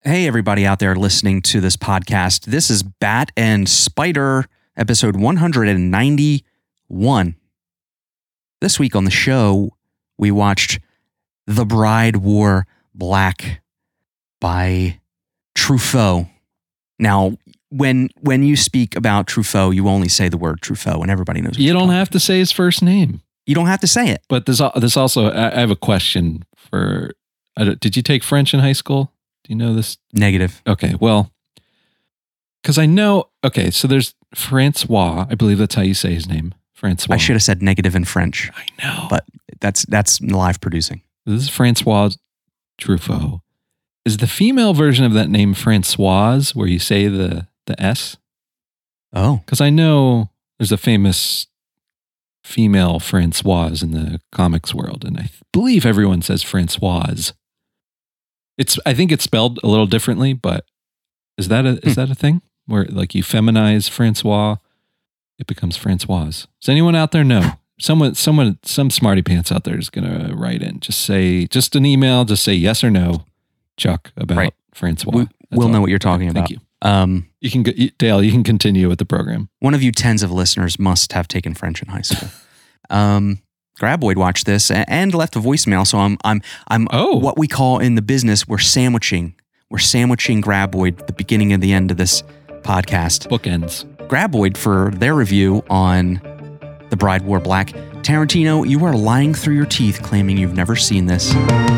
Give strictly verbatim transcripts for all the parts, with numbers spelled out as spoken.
Hey, everybody out there listening to this podcast. This is Bat and Spider, episode one hundred ninety-one. This week on the show, we watched The Bride Wore Black by Truffaut. Now, when when you speak about Truffaut, you only say the word Truffaut, and everybody knows what You you're don't talking have to say his first name. You don't have to say it. But this, this also, I I have a question for, I don't- did you take French in high school? Do you know this? Negative. Okay, well, because I know, okay, so there's Francois, I believe that's how you say his name, Francois. I should have said negative in French, I know. but that's that's live producing. This is Francois Truffaut. Is the female version of that name Francoise, where you say the, the S? Oh, Because I know there's a famous female Francoise in the comics world, and I believe everyone says Francoise. It's I think it's spelled a little differently, but is that a is Hmm. that a thing where like you feminize Francois, it becomes Francoise? Does anyone out there know? Someone, someone, some smarty pants out there is gonna write in. Just say, just an email. Just say yes or no, Chuck, about Right. Francois. we, That's we'll all. know what you're talking Thank about. you. Um, You can go, Dale. You can continue with the program. one of you tens of listeners must have taken French in high school. um, Graboid watched this a- and left a voicemail. So I'm I'm I'm Oh. what we call in the business, we're sandwiching. We're sandwiching Graboid at the beginning and the end of this podcast. Bookends. Graboid for their review on The Bride Wore Black. Tarantino, you are lying through your teeth claiming you've never seen this.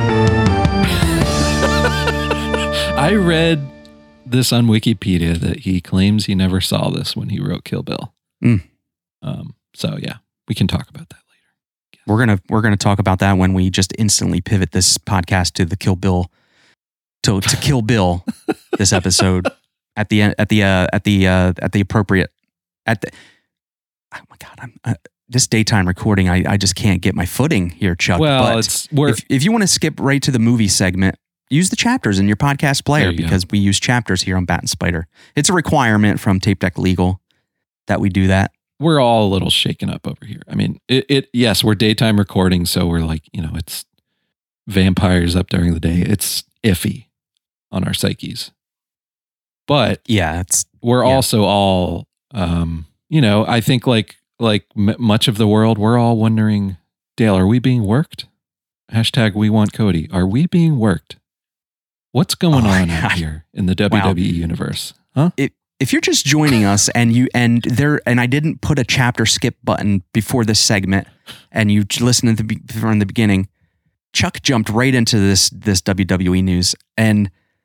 I read this on Wikipedia that he claims he never saw this when he wrote Kill Bill. Mm. Um, so yeah, we can talk about that later. We're gonna we're gonna talk about that when we just instantly pivot this podcast to the Kill Bill to to Kill Bill this episode at the end at the uh, at the uh, at the appropriate at the oh my god I'm uh, this daytime recording I, I just can't get my footing here, Chuck. Well, but it's we're if if you want to skip right to the movie segment, use the chapters in your podcast player There you because we use chapters here on Bat and Spider. It's a requirement from Tape Deck Legal that we do that. we're all a little shaken up over here. I mean, it, it yes, we're daytime recording, so we're like, you know, it's vampires up during the day. It's iffy on our psyches, but Yeah, it's we're Yeah. also all, um, you know, I think like like m- much of the world, we're all wondering, Dale, are we being worked? Hashtag we want Cody. Are we being worked? What's going Oh my on out God. here in the W W E universe? Huh? if you're just joining us and you and there and I didn't put a chapter skip button before this segment and you listen to the be- from the beginning, Chuck jumped right into this this W W E news and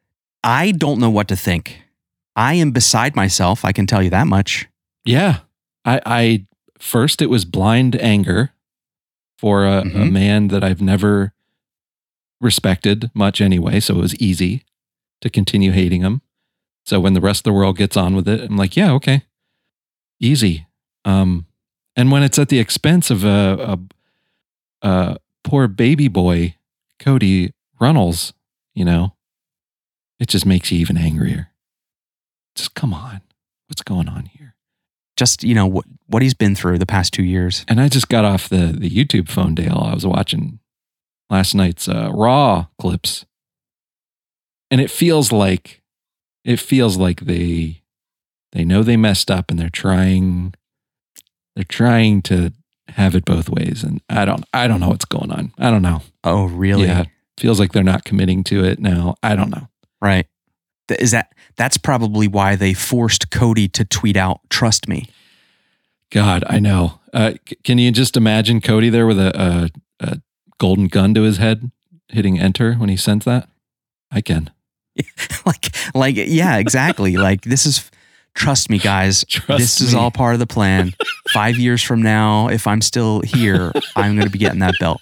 I don't know what to think. I am beside myself, I can tell you that much. Yeah. I, I first it was blind anger for a, a Mhm. man that I've never respected much anyway. So it was easy to continue hating him. So when the rest of the world gets on with it, I'm like, yeah, okay. Easy. Um, and when it's at the expense of a, a, a poor baby boy, Cody Runnels, you know, it just makes you even angrier. Just come on. What's going on here? Just, you know, what what he's been through the past two years. And I just got off the, the YouTube phone, Dale. I was watching last night's uh, Raw clips. And it feels like, it feels like they, they know they messed up and they're trying, they're trying to have it both ways. And I don't, I don't know what's going on. I don't know. Oh, really? Yeah. Feels like they're not committing to it now. I don't know. Right. Th- Is that that's probably why they forced Cody to tweet out, "Trust me." God, I know. Uh, c- can you just imagine Cody there with a, a, a golden gun to his head hitting enter when he sends that? I can. like like yeah, exactly. Like this is trust me guys, Trust this is me. all part of the plan. five years from now, if I'm still here, I'm going to be getting that belt.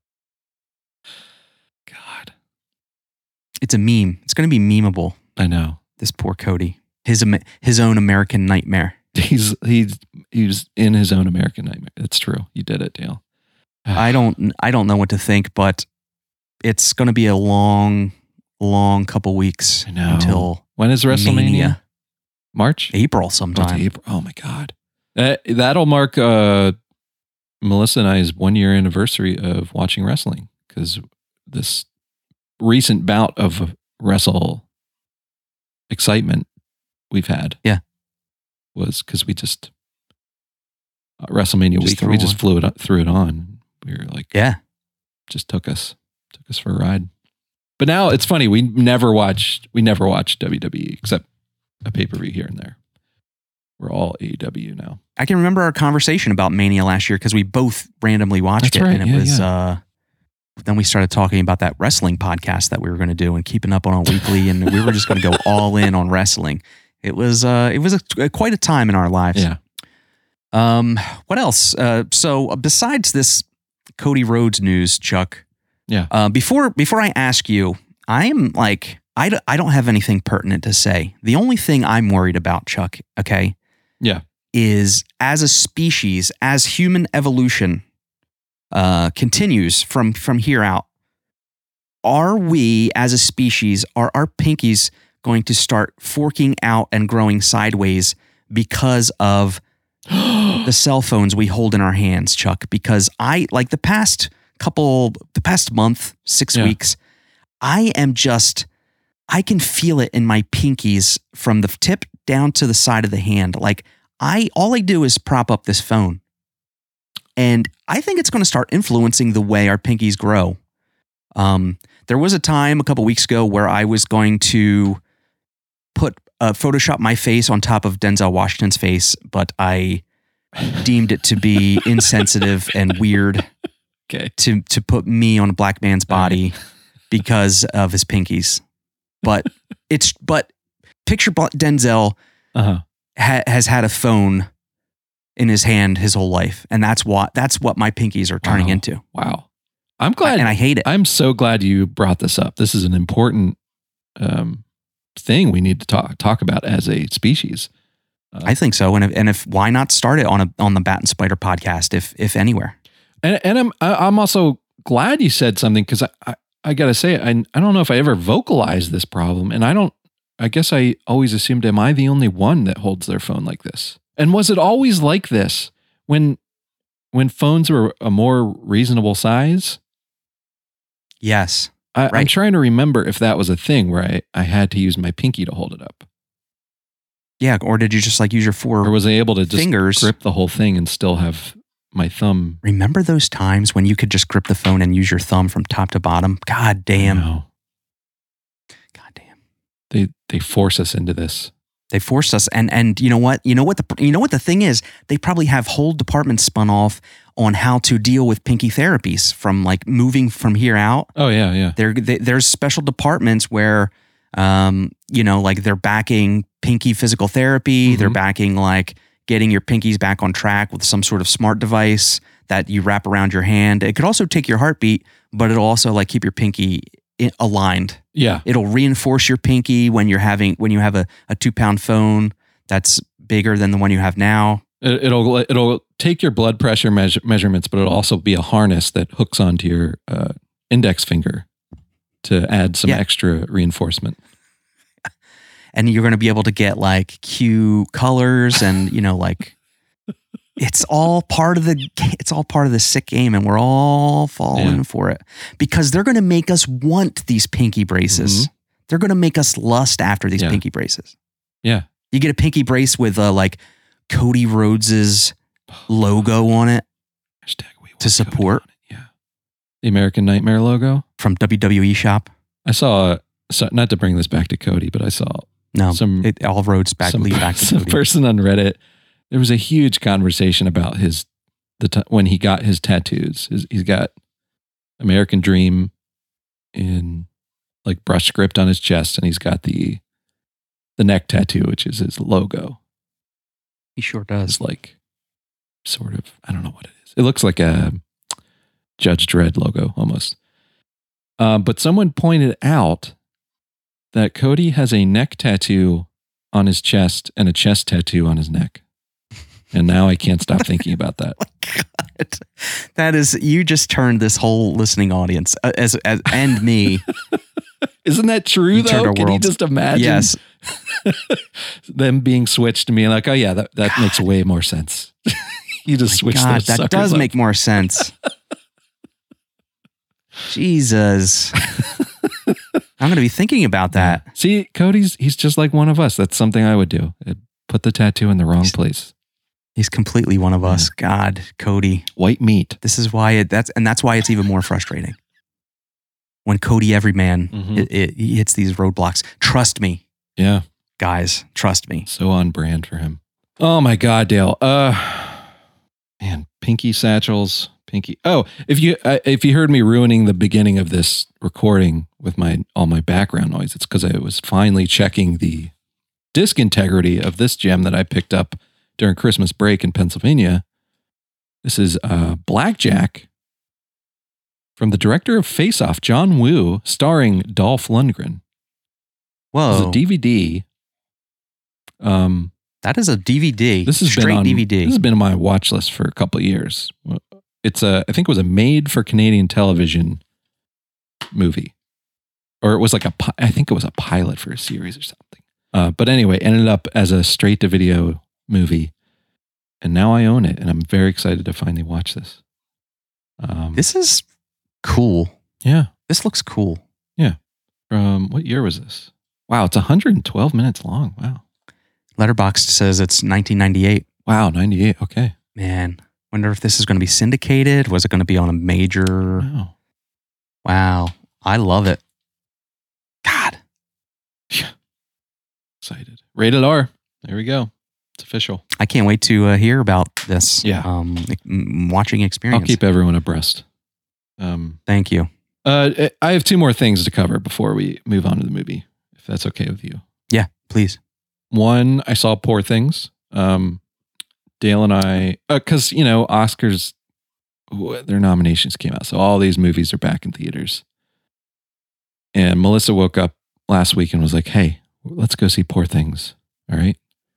God, It's a meme. It's going to be memeable. I know. This poor Cody. His Am- his own American nightmare. He's he's he's in his own American nightmare. That's true. You did it, Dale. I don't I don't know what to think, but it's going to be a long long couple weeks I know. until When is WrestleMania? Mania. March? April Oh, it's sometime. April. Oh my God. That, that'll mark uh, Melissa and I's one year anniversary of watching wrestling because this recent bout of Wrestle excitement we've had. Yeah. Was because we just, uh, WrestleMania Just week, throw we it just on. flew it, threw it on. We were like, Yeah. just took us, took us for a ride. But now it's funny. We never watched, we never watched W W E except a pay-per-view here and there. We're all A E W now. I can remember our conversation about Mania last year because we both randomly watched That's it. right. And it Yeah, was, yeah. uh, then we started talking about that wrestling podcast that we were going to do and keeping up on a weekly. And we were just going to go all in on wrestling. It was, uh, it was a, quite a time in our lives. Yeah. Um, what else? Uh, so besides this Cody Rhodes news, Chuck, Yeah. uh, before, before I ask you, I am like, I, d- I don't have anything pertinent to say. The only thing I'm worried about, Chuck, okay, Yeah. is as a species, as human evolution uh, continues from, from here out, are we as a species, are our pinkies going to start forking out and growing sideways because of the cell phones we hold in our hands, Chuck? Because I, like the past couple, the past month, six Yeah. weeks, I am just, I can feel it in my pinkies from the tip down to the side of the hand. Like I, all I do is prop up this phone. And I think it's going to start influencing the way our pinkies grow. Um, there was a time a couple weeks ago where I was going to put uh, Photoshop my face on top of Denzel Washington's face, but I deemed it to be insensitive and weird Okay. to to put me on a black man's body because of his pinkies. But it's but picture Denzel Uh-huh. ha- has had a phone in his hand his whole life, and that's what that's what my pinkies are turning Wow. into. Wow. I'm glad. And I hate it. I'm so glad you brought this up. This is an important um, thing we need to talk talk about as a species. Uh, I think so. And if, and if why not start it on a on the Bat and Spider podcast, if if anywhere. and and I'm I- I'm also glad you said something because I, I I gotta say I I don't know if I ever vocalized this problem, and I don't. I guess I always assumed, am I the only one that holds their phone like this? And was it always like this when when phones were a more reasonable size? Yes. I, I'm Right. trying to remember if that was a thing where I, I had to use my pinky to hold it up. Yeah. Or did you just like use your four Or was I able to just fingers? grip the whole thing and still have my thumb? Remember those times when you could just grip the phone and use your thumb from top to bottom? God damn. No, God damn. they they force us into this. They forced us, and and you know what? You know what the you know what the thing is? They probably have whole departments spun off on how to deal with pinky therapies from like moving from here out. Oh yeah, yeah. There, they, there's special departments where, um, you know, like they're backing pinky physical therapy. They're Mhm. backing like getting your pinkies back on track with some sort of smart device that you wrap around your hand. It could also take your heartbeat, but it'll also like keep your pinky i- aligned. Yeah. It'll reinforce your pinky when you're having when you have a, a two pound phone that's bigger than the one you have now. It, it'll it'll take your blood pressure measure, measurements, but it'll also be a harness that hooks onto your uh, index finger to add some Yeah. extra reinforcement. And you're going to be able to get like Q colors and, you know, like it's all part of the, it's all part of the sick game, and we're all falling Yeah. for it because they're going to make us want these pinky braces. Mhm. They're going to make us lust after these Yeah. pinky braces. Yeah. You get a pinky brace with uh, like Cody Rhodes's logo on it Hashtag we want to support. Cody on it. Yeah. The American Nightmare logo. from W W E shop. I saw, so not to bring this back to Cody, but I saw No, Some- it all roads back some, lead back to some Cody. person on Reddit. There was a huge conversation about his the t- when he got his tattoos. His, he's got American Dream in like brush script on his chest, and he's got the the neck tattoo, which is his logo. He sure does. It's like sort of, I don't know what it is. It looks like a Judge Dredd logo almost. Uh, but someone pointed out that Cody has a neck tattoo on his chest and a chest tattoo on his neck. And now I can't stop thinking about that. God. That is, you just turned this whole listening audience uh, as, as and me. Isn't that true You turned though? our Can you world- just imagine Yes. them being switched to me like, oh yeah, that, that makes way more sense. You just switch God, those that suckers does up. make more sense. Jesus. I'm going to be thinking about that. Yeah. See, Cody's, he's just like one of us. That's something I would do. I'd put the tattoo in the wrong He's, place. He's completely one of us. Yeah. God, Cody. White meat. This is why it, that's, and that's why it's even more frustrating. When Cody Everyman, mm-hmm. it, it, he hits these roadblocks. Trust me. Yeah. Guys, trust me. So on brand for him. Oh my God, Dale. Uh, man, pinky satchels, pinky. Oh, if you uh, if you heard me ruining the beginning of this recording with my all my background noise, it's because I was finally checking the disc integrity of this gem that I picked up during Christmas break in Pennsylvania. This is uh, Blackjack from the director of Face Off, John Woo, starring Dolph Lundgren. Whoa. It's a D V D. Um, that is a D V D. This has Straight been on, D V D. This has been on my watch list for a couple of years. It's a, I think it was a made for Canadian television movie, or it was like a, I think it was a pilot for a series or something. Uh, but anyway, ended up as a straight to video movie, and now I own it, and I'm very excited to finally watch this. Um, this is cool. Yeah, this looks cool. Yeah. From what year was this? Wow, it's one hundred twelve minutes long. Wow. Letterboxd says it's nineteen ninety-eight. Wow, ninety-eight. Okay. Man, wonder if this is going to be syndicated. Was it going to be on a major? Wow. Wow. I love it. God. Yeah. Excited. Rated R. There we go. It's official. I can't wait to uh, hear about this. Yeah. Um, watching experience. I'll keep everyone abreast. Um, Thank you. Uh, I have two more things to cover before we move on to the movie, if that's okay with you. Yeah, please. One, I saw Poor Things. Um, Dale and I, because, uh, you know, Oscars, their nominations came out. So all these movies are back in theaters. And Melissa woke up last week and was like, hey, let's go see Poor Things. All right.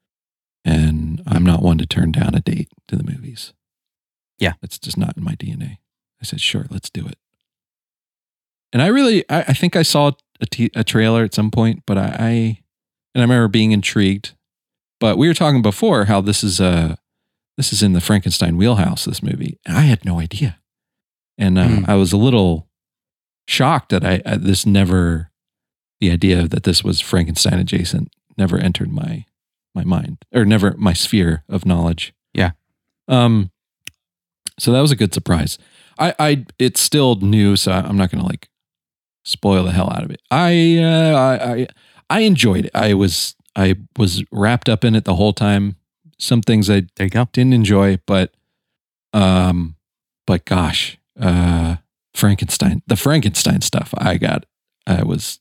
And I'm not one to turn down a date to the movies. Yeah. It's just not in my D N A. I said, sure, let's do it. And I really, I, I think I saw a, t- a trailer at some point, but I, I, and I remember being intrigued. But we were talking before how this is a, this is in the Frankenstein wheelhouse, this movie. And I had no idea. And uh, mm. I was a little shocked that I, uh, this never, the idea that this was Frankenstein adjacent never entered my, my mind, or never my sphere of knowledge. Yeah. Um. So that was a good surprise. I, I, it's still new, so I'm not going to like spoil the hell out of it. I, uh, I, I, I enjoyed it. I was, I was wrapped up in it the whole time. Some things I there you go. didn't enjoy, but, um, but gosh, uh, Frankenstein, the Frankenstein stuff I got, I was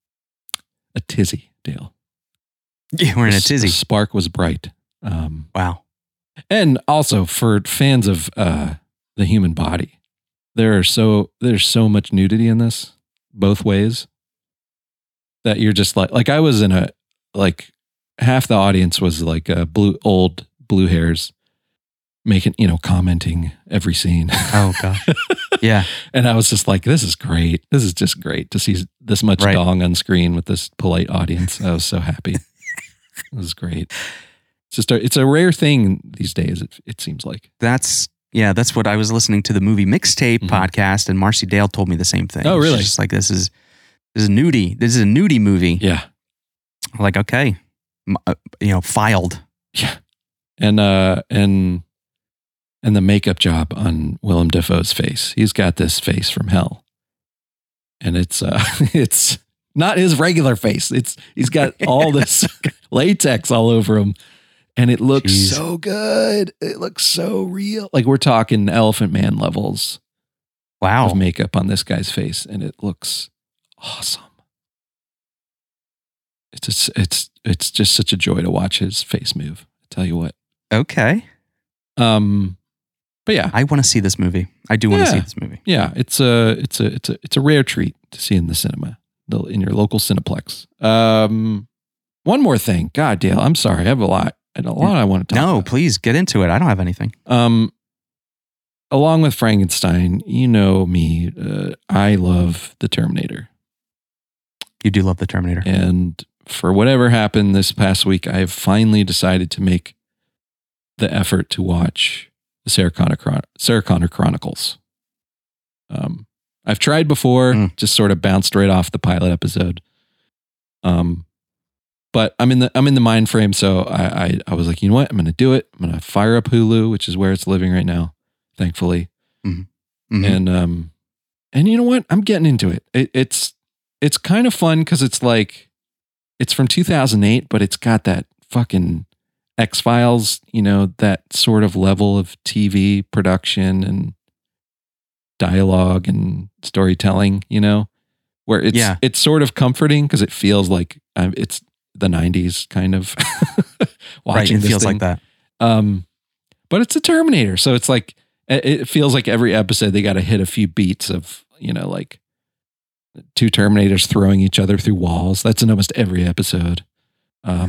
a tizzy, Dale. Yeah, we're in a tizzy. The spark was bright. Um, wow. And also for fans of, uh, the human body, there are so, there's so much nudity in this both ways that you're just like, like I was in a, like half the audience was like a blue, old blue hairs making, you know, commenting every scene. Oh gosh. Yeah. And I was just like, this is great. This is just great to see this much right. dong on screen with this polite audience. I was so happy. It was great. It's just a, it's a rare thing these days. It, it seems like that's, yeah, that's what I was listening to the movie Mixtape mm-hmm. podcast, and Marcy Dale told me the same thing. Oh, really? She's just like, this is, this is nudie. This is a nudie movie. Yeah. I'm like, okay, you know, filed. Yeah. And, uh, and, and the makeup job on Willem Dafoe's face. He's got this face from hell. And it's, uh, it's not his regular face. It's, he's got all this latex all over him. And it looks Jeez. so good. It looks so real. Like we're talking Elephant Man levels. Wow. Of makeup on this guy's face. And it looks awesome. It's just, it's, it's just such a joy to watch his face move. I tell you what. Okay. Um, but yeah, I want to see this movie. I do want yeah. to see this movie. Yeah. It's a, it's a, it's a, it's a rare treat to see in the cinema, in your local Cineplex. Um, one more thing. God, Dale, I'm sorry. I have a lot. And a lot I want to talk no, about. please get into it. I don't have anything. Um, along with Frankenstein, you know me, uh, I love The Terminator. You do love The Terminator. And for whatever happened this past week, I have finally decided to make the effort to watch the Sarah Connor, Chron- Sarah Connor Chronicles. Um, I've tried before, Mm. just sort of bounced right off the pilot episode. Um, but I'm in the I'm in the mind frame, so I I, I was like, you know what, I'm going to do it. I'm going to fire up Hulu, which is where it's living right now, thankfully. Mm-hmm. And um, and you know what, I'm getting into it. it it's it's kind of fun because it's like it's from two thousand eight, but it's got that fucking X-Files, you know, that sort of level of T V production and dialogue and storytelling, you know, where it's Yeah. it's sort of comforting because it feels like um, it's the nineties kind of watching Right, it this feels thing. like that. Um, but it's a Terminator, so it's like it it feels like every episode they got to hit a few beats of, you know, like two Terminators throwing each other through walls. That's in almost every episode. Um,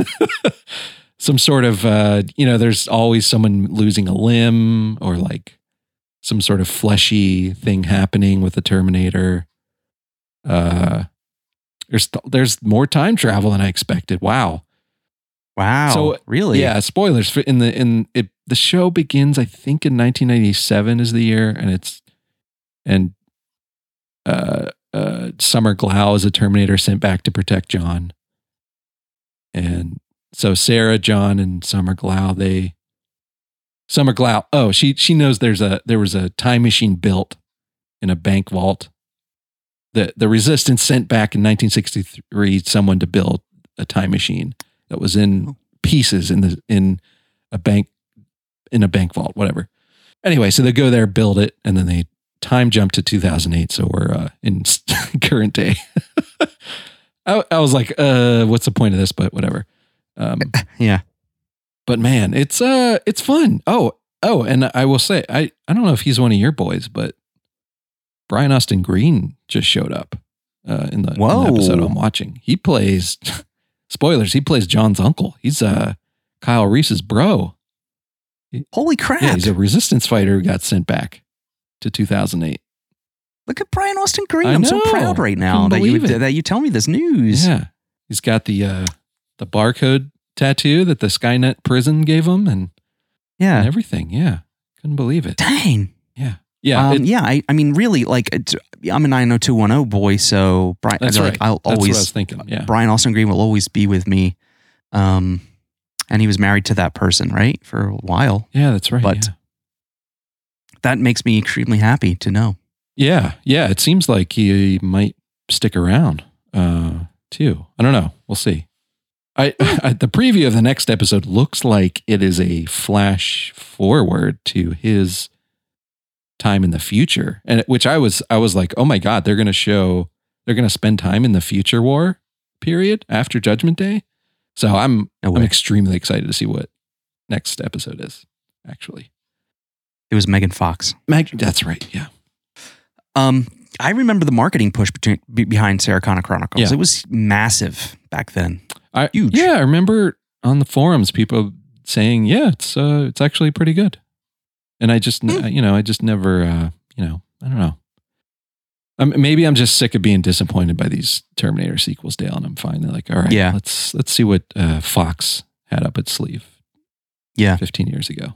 some sort of, uh, you know, there's always someone losing a limb or like some sort of fleshy thing happening with the Terminator. Uh, there's there's more time travel than I expected. Wow. Wow. So, really? Yeah. Spoilers for in the in it. The show begins, I think, in nineteen ninety-seven is the year, and it's and uh, uh, Summer Glau is a Terminator sent back to protect John, and so Sarah, John, and Summer Glau they Summer Glau. Oh, she she knows there's a there was a time machine built in a bank vault. The the Resistance sent back in nineteen sixty-three someone to build a time machine that was in pieces in the in a bank in a bank vault, whatever. Anyway, so they go there, build it, and then they time jump to two thousand eight. So we're uh, in current day. I, I was like, uh, what's the point of this? But whatever. Um, Yeah. but man, it's uh, it's fun. Oh, oh, and I will say, I I don't know if he's one of your boys, but Brian Austin Green just showed up uh, in, the, in the Whoa. episode I'm watching. He plays, spoilers, he plays John's uncle. He's uh, Kyle Reese's bro. Holy crap. Yeah, he's a resistance fighter who got sent back to two thousand eight. Look at Brian Austin Green. I I'm so know. proud right now Couldn't that you believe it. that you tell me this news. Yeah. He's got the uh, the barcode tattoo that the Skynet prison gave him and, Yeah. and everything. Yeah. Couldn't believe it. Dang. Yeah. Yeah. Um, it- yeah. I, I mean, really, like, it's, I'm a nine oh two one oh boy, so Brian, that's like, right. I'll That's always, what I was thinking. Yeah. Brian Austin Green will always be with me. Um, and he was married to that person, right? For a while. Yeah, that's right. But- yeah. That makes me extremely happy to know. Yeah, yeah. It seems like he might stick around uh, too. I don't know. We'll see. I, I the preview of the next episode looks like it is a flash forward to his time in the future, and it- which I was I was like, oh my god, they're going to show they're going to spend time in the future war period after Judgment Day. So I'm No I'm way. extremely excited to see what next episode is. Actually, It was Megan Fox. Mag, that's right. Yeah. Um, I remember the marketing push between, be- behind Sarah Connor Chronicles. Yeah. It was massive back then. I, Huge. Yeah, I remember on the forums people saying, "Yeah, it's uh, it's actually pretty good," and I just, Hmm. you know, I just never, uh, you know, I don't know. Um, maybe I'm just sick of being disappointed by these Terminator sequels, Dale, and I'm finally like, all right, Yeah. let's let's see what uh, Fox had up its sleeve Yeah. fifteen years ago.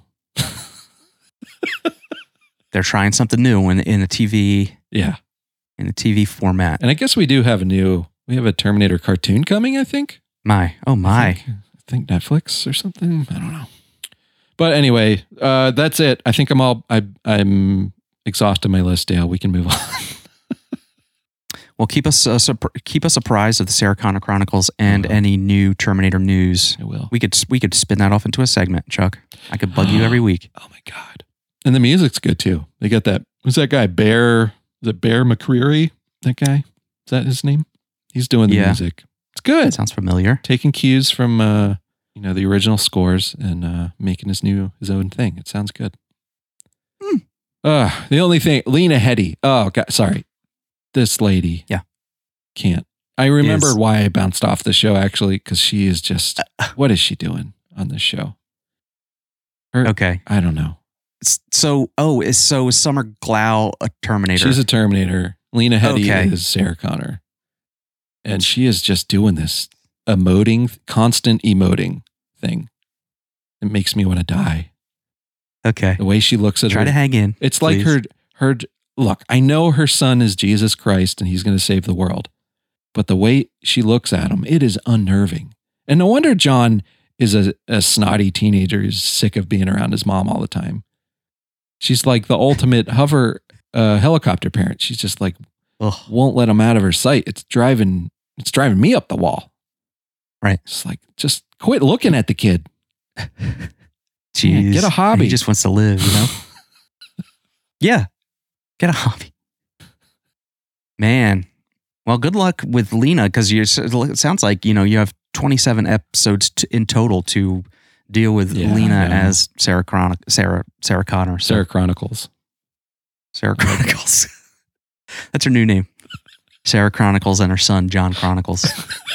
They're trying something new in, in a T V Yeah, in a T V format. and I guess we do have a new, we have a Terminator cartoon coming. I think. My, oh I my. think, I think Netflix or something. I don't know. But anyway, uh, that's it. I think I'm all, I, I'm exhausted my list, Dale. We can move on. Well, keep us uh, sup- keep us apprised of the Sarah Connor Chronicles and Uh-huh. any new Terminator news. I will. We could we could spin that off into a segment, Chuck. I could bug you every week. Oh my God. And the music's good too. They got that, who's that guy? Bear, is it Bear McCreary? That guy? Is that his name? He's doing the Yeah. music. It's That good. sounds familiar. Taking cues from, uh, you know, the original scores and uh, making his new, his own thing. It sounds good. Hmm. Uh, the only thing, Lena Headey. Oh, God, sorry. This lady. Yeah. Can't. I remember Is- why I bounced off the show actually, because she is just, what is she doing on this show? Her, Okay. I don't know. S- So, oh, is so is Summer Glau a Terminator? She's a Terminator. Lena Headey Okay. is Sarah Connor. And she is just doing this emoting, constant emoting thing. It makes me want to die. okay. The way she looks at Try her. to hang in. It's like please. her, her, look, I know her son is Jesus Christ and he's going to save the world. But the way she looks at him, it is unnerving. And no wonder John is a, a snotty teenager who's sick of being around his mom all the time. She's like the ultimate hover uh, helicopter parent. She's just like, Ugh. won't let him out of her sight. It's driving, it's driving me up the wall. Right. It's like, just quit looking at the kid. Jeez. Yeah, get a hobby. He just wants to live, you know? Yeah. Get a hobby. Man. Well, good luck with Lena, because it sounds like, you know, you have twenty-seven episodes t- in total to deal with yeah, Lena as Sarah Chronic- Sarah Sarah Connor. So. Sarah Chronicles. Sarah Chronicles. That's her new name. Sarah Chronicles and her son, John Chronicles.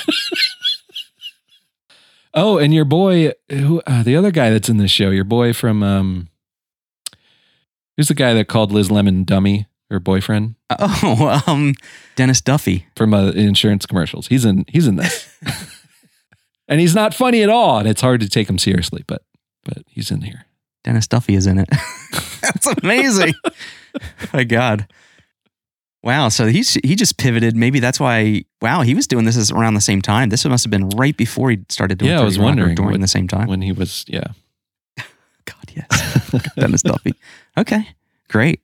Oh, and your boy, who uh, the other guy that's in this show, your boy from, um, who's the guy that called Liz Lemon dummy, her boyfriend? Oh, um, Dennis Duffy. From uh, insurance commercials. He's in, he's in this. And he's not funny at all, and it's hard to take him seriously, but but he's in here. Dennis Duffy is in it. That's amazing. My God. Wow. So he's he just pivoted. Maybe that's why. Wow, he was doing this around the same time. This must have been right before he started doing. Yeah, I was wondering during what, the same time when he was. Yeah. God, yes. Dennis Duffy. Okay, great.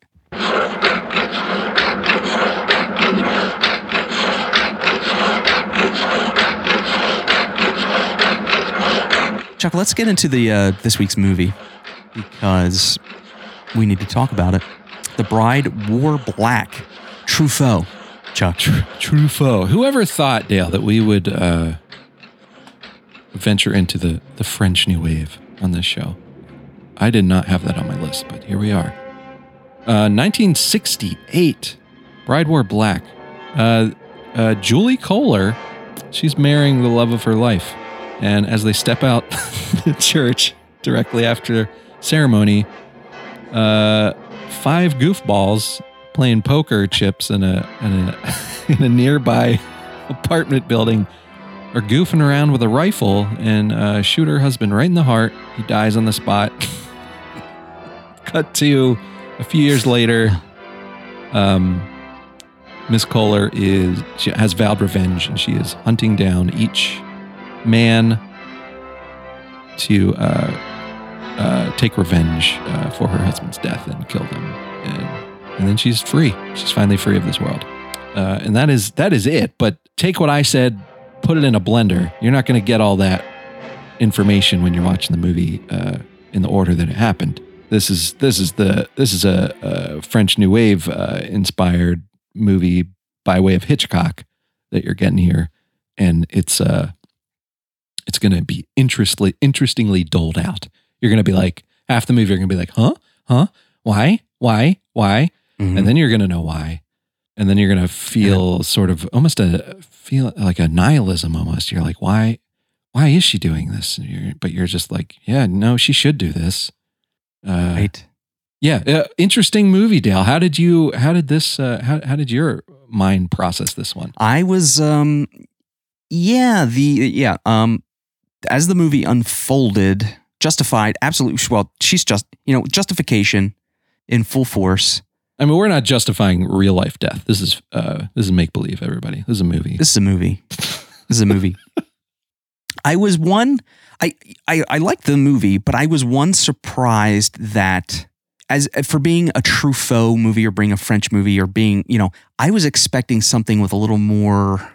Chuck, let's get into the uh, this week's movie, because we need to talk about it. The Bride Wore Black. Truffaut. Chuck. Tr- Truffaut. Whoever thought, Dale, that we would uh, venture into the, the French New Wave on this show? I did not have that on my list, but here we are. Uh, nineteen sixty-eight. Bride Wore Black. Uh, uh, Julie Kohler, she's marrying the love of her life. And as they step out the church directly after ceremony, uh, five goofballs playing poker chips in a in a, in a nearby apartment building are goofing around with a rifle and uh, shoot her husband right in the heart. He dies on the spot. Cut to a few years later. Um, Miss Kohler is she has vowed revenge, and she is hunting down each man to uh, uh, take revenge uh, for her husband's death and kill them, and and then she's free. She's finally free of this world, uh, and that is that is it. But take what I said, put it in a blender. You're not going to get all that information when you're watching the movie uh, in the order that it happened. This is this is the this is a, a French New Wave uh, inspired movie by way of Hitchcock that you're getting here, and it's uh it's going to be interestingly interestingly doled out. You're going to be like, half the movie you're going to be like, huh, huh, why, why, why, mm-hmm. and then you're going to know why, and then you're going to feel yeah. sort of almost a feel like a nihilism almost. You're like, why, why is she doing this? And you're, but you're just like, yeah, no, she should do this. Uh, right. Yeah. Uh, interesting movie, Dale. How did you, how did this, uh, how, how did your mind process this one? I was, um, yeah, the, yeah, um, as the movie unfolded, justified, absolutely, well, she's just, you know, justification in full force. I mean, we're not justifying real life death. This is, uh, this is make-believe, everybody. This is a movie. This is a movie. This is a movie. I was one, I, I, I liked the movie, but I was one surprised that as for being a Truffaut movie or being a French movie or being, you know, I was expecting something with a little more,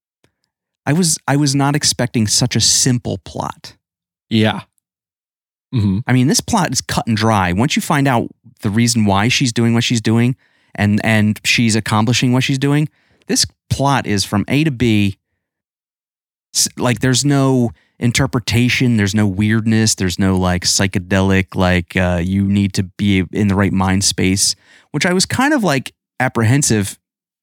I was, I was not expecting such a simple plot. Yeah. Mm-hmm. I mean, this plot is cut and dry. Once you find out the reason why she's doing what she's doing and, and she's accomplishing what she's doing, this plot is from A to B. Like, there's no interpretation, there's no weirdness, there's no like psychedelic, like uh, you need to be in the right mind space, which I was kind of like apprehensive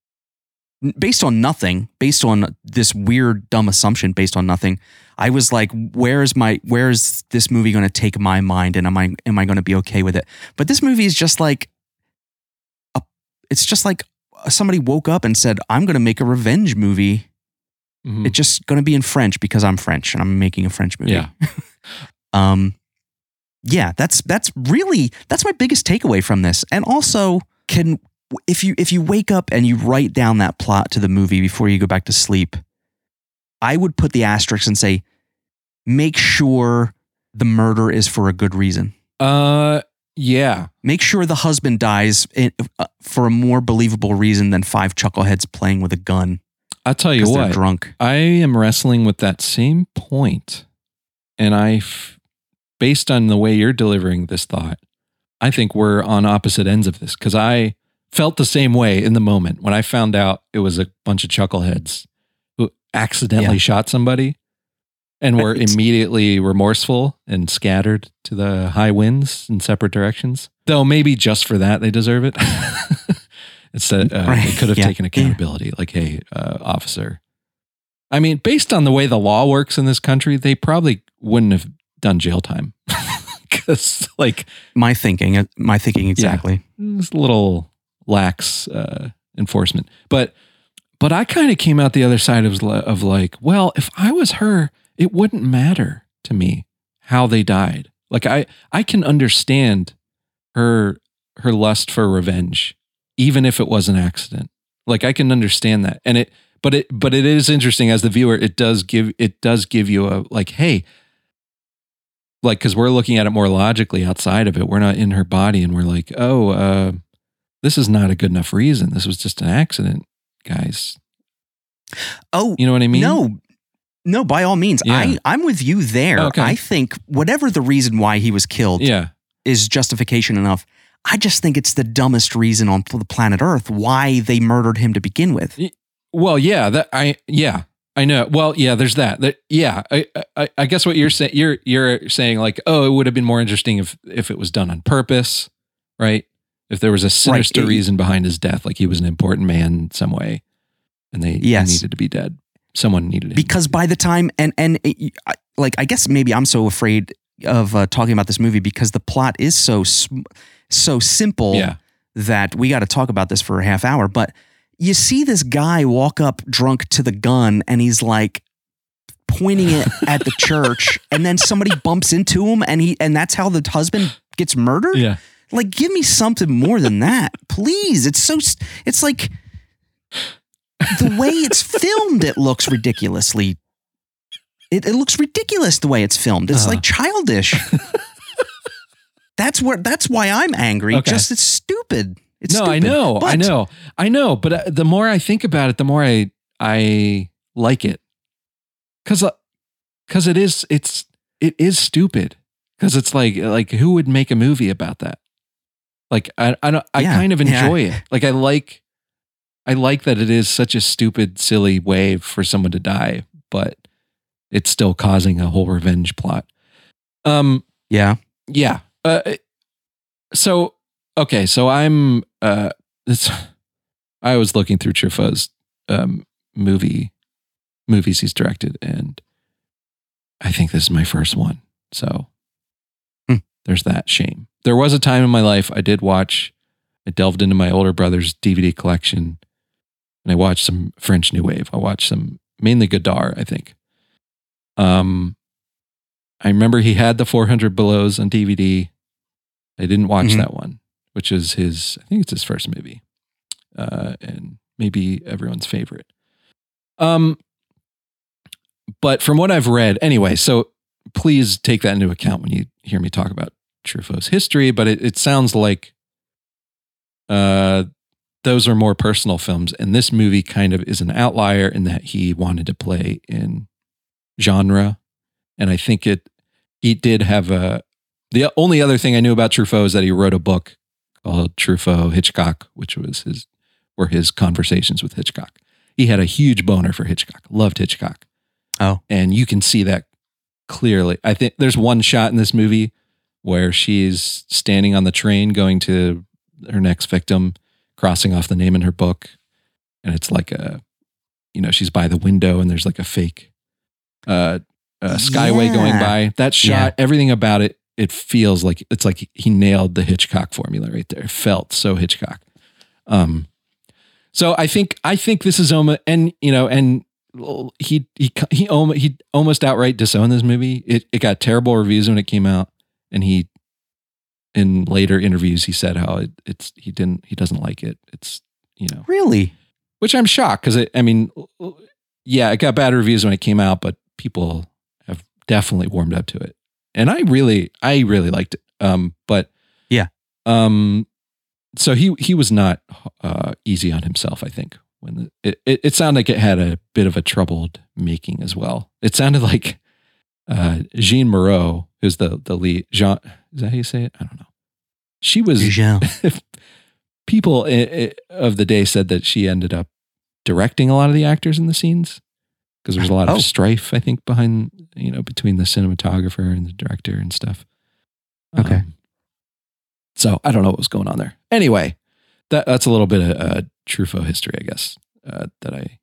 based on nothing, based on this weird, dumb assumption based on nothing. I was like, where is my, where is this movie going to take my mind, and am I, am I going to be okay with it? But this movie is just like, a, it's just like somebody woke up and said, I'm going to make a revenge movie. Mm-hmm. It's just going to be in French because I'm French and I'm making a French movie. Yeah. um, yeah, that's, that's really, that's my biggest takeaway from this. And also, can, if you if you wake up and you write down that plot to the movie before you go back to sleep, I would put the asterisk and say, make sure the murder is for a good reason. Uh, yeah. Make sure the husband dies in, uh, for a more believable reason than five chuckleheads playing with a gun. I'll tell you what, they're drunk. I am wrestling with that same point, and I, f- based on the way you're delivering this thought, I think we're on opposite ends of this, because I felt the same way in the moment when I found out it was a bunch of chuckleheads who accidentally yeah. shot somebody and were it's, immediately remorseful and scattered to the high winds in separate directions. Though maybe just for that they deserve it. Instead, uh, right. they could have yeah. taken accountability. Like, hey, uh, officer. I mean, based on the way the law works in this country, they probably wouldn't have done jail time. Because, like, my thinking, my thinking exactly. Yeah, it's a little lax uh, enforcement, but but I kind of came out the other side of of like, well, if I was her, it wouldn't matter to me how they died. Like, I I can understand her her lust for revenge, even if it was an accident. Like, I can understand that, and it, but it, but it is interesting as the viewer. It does give it does give you a like, hey. Like, because we're looking at it more logically outside of it. We're not in her body and we're like, oh, uh, this is not a good enough reason. This was just an accident, guys. Oh, you know what I mean? No, no, by all means. Yeah. I, I'm with you there. Okay. I think whatever the reason why he was killed yeah. is justification enough. I just think it's the dumbest reason on the planet Earth why they murdered him to begin with. Well, yeah, that I, yeah. I know. Well, yeah, there's that. That yeah, I, I I guess what you're saying, you're you're saying like, oh, it would have been more interesting if if it was done on purpose, right? If there was a sinister right. reason behind his death, like he was an important man in some way, and they, yes. they needed to be dead. Someone needed him. Because by the time and and it, like I guess maybe I'm so afraid of uh, talking about this movie because the plot is so so simple yeah. that we got to talk about this for a half hour, but. You see this guy walk up drunk to the gun and he's like pointing it at the church and then somebody bumps into him and he and that's how the husband gets murdered? Yeah. Like, give me something more than that. Please. It's so it's like the way it's filmed, it looks ridiculously it, it looks ridiculous the way it's filmed. It's uh-huh. like childish. That's where that's why I'm angry. Okay. Just it's stupid. It's no, stupid, I know, but, I know, I know. But uh, the more I think about it, the more I I like it, because because uh, it is it's it is stupid. Because it's like like who would make a movie about that? Like I I don't I yeah, kind of enjoy yeah. it. Like I like I like that it is such a stupid, silly way for someone to die, but it's still causing a whole revenge plot. Um. Yeah. Yeah. Uh. So. Okay, so I'm uh it's I was looking through Truffaut's um movie movies he's directed, and I think this is my first one. So hmm. there's that shame. There was a time in my life I did watch, I delved into my older brother's D V D collection and I watched some French New Wave. I watched some mainly Godard, I think. Um I remember he had the four hundred Belows on D V D. I didn't watch mm-hmm. that one. Which is his, I think it's his first movie, uh, and maybe everyone's favorite. Um, but from what I've read, anyway, so please take that into account when you hear me talk about Truffaut's history. But it, it sounds like uh, those are more personal films, and this movie kind of is an outlier in that he wanted to play in genre, and I think it he did have a. The only other thing I knew about Truffaut is that he wrote a book called Truffaut Hitchcock, which was his, were his conversations with Hitchcock. He had a huge boner for Hitchcock, loved Hitchcock. Oh. And you can see that clearly. I think there's one shot in this movie where she's standing on the train going to her next victim, crossing off the name in her book. And it's like a, you know, she's by the window and there's like a fake uh, uh, skyway yeah. going by. That shot, yeah. everything about it, it feels like it's like he nailed the Hitchcock formula right there. It felt so Hitchcock. Um, so I think I think this is almost, and you know, and he he he almost he almost outright disowned this movie. It it got terrible reviews when it came out, and he in later interviews, he said how it, it's he didn't he doesn't like it. It's you know Really? which I'm shocked because I mean, yeah, it got bad reviews when it came out, but people have definitely warmed up to it, and I really I really liked it. Um, but yeah, um, so he he was not uh, easy on himself. I think when the, it, it it sounded like it had a bit of a troubled making as well. It sounded like uh, Jean Moreau, who's the the lead. Jean, is that how you say it? I don't know. She was. Jean. People of the day said that she ended up directing a lot of the actors in the scenes because there's a lot of oh. strife, I think, behind, you know, between the cinematographer and the director and stuff. Okay. Um, so I don't know what was going on there. Anyway, that that's a little bit of uh, Truffaut history, I guess, uh, that I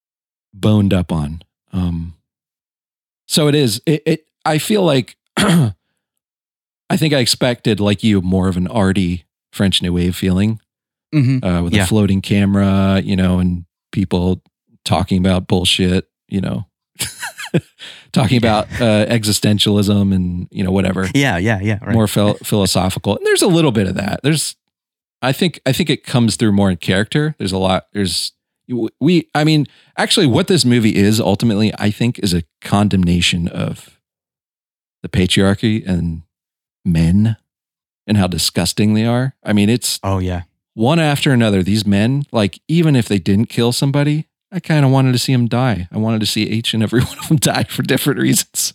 boned up on. Um, so it is, it, it I feel like, I think I expected, like you, more of an arty French New Wave feeling. Mm-hmm. Uh, with yeah. a floating camera, you know, and people talking about bullshit, you know, talking about uh, existentialism and, you know, whatever. Yeah, yeah, yeah. Right. More phil- philosophical. And there's a little bit of that. There's, I think, I think it comes through more in character. There's a lot, there's, we, I mean, actually what this movie is ultimately, I think, is a condemnation of the patriarchy and men and how disgusting they are. I mean, it's, oh, yeah. One after another, these men, like, even if they didn't kill somebody, I kind of wanted to see them die. I wanted to see each and every one of them die for different reasons.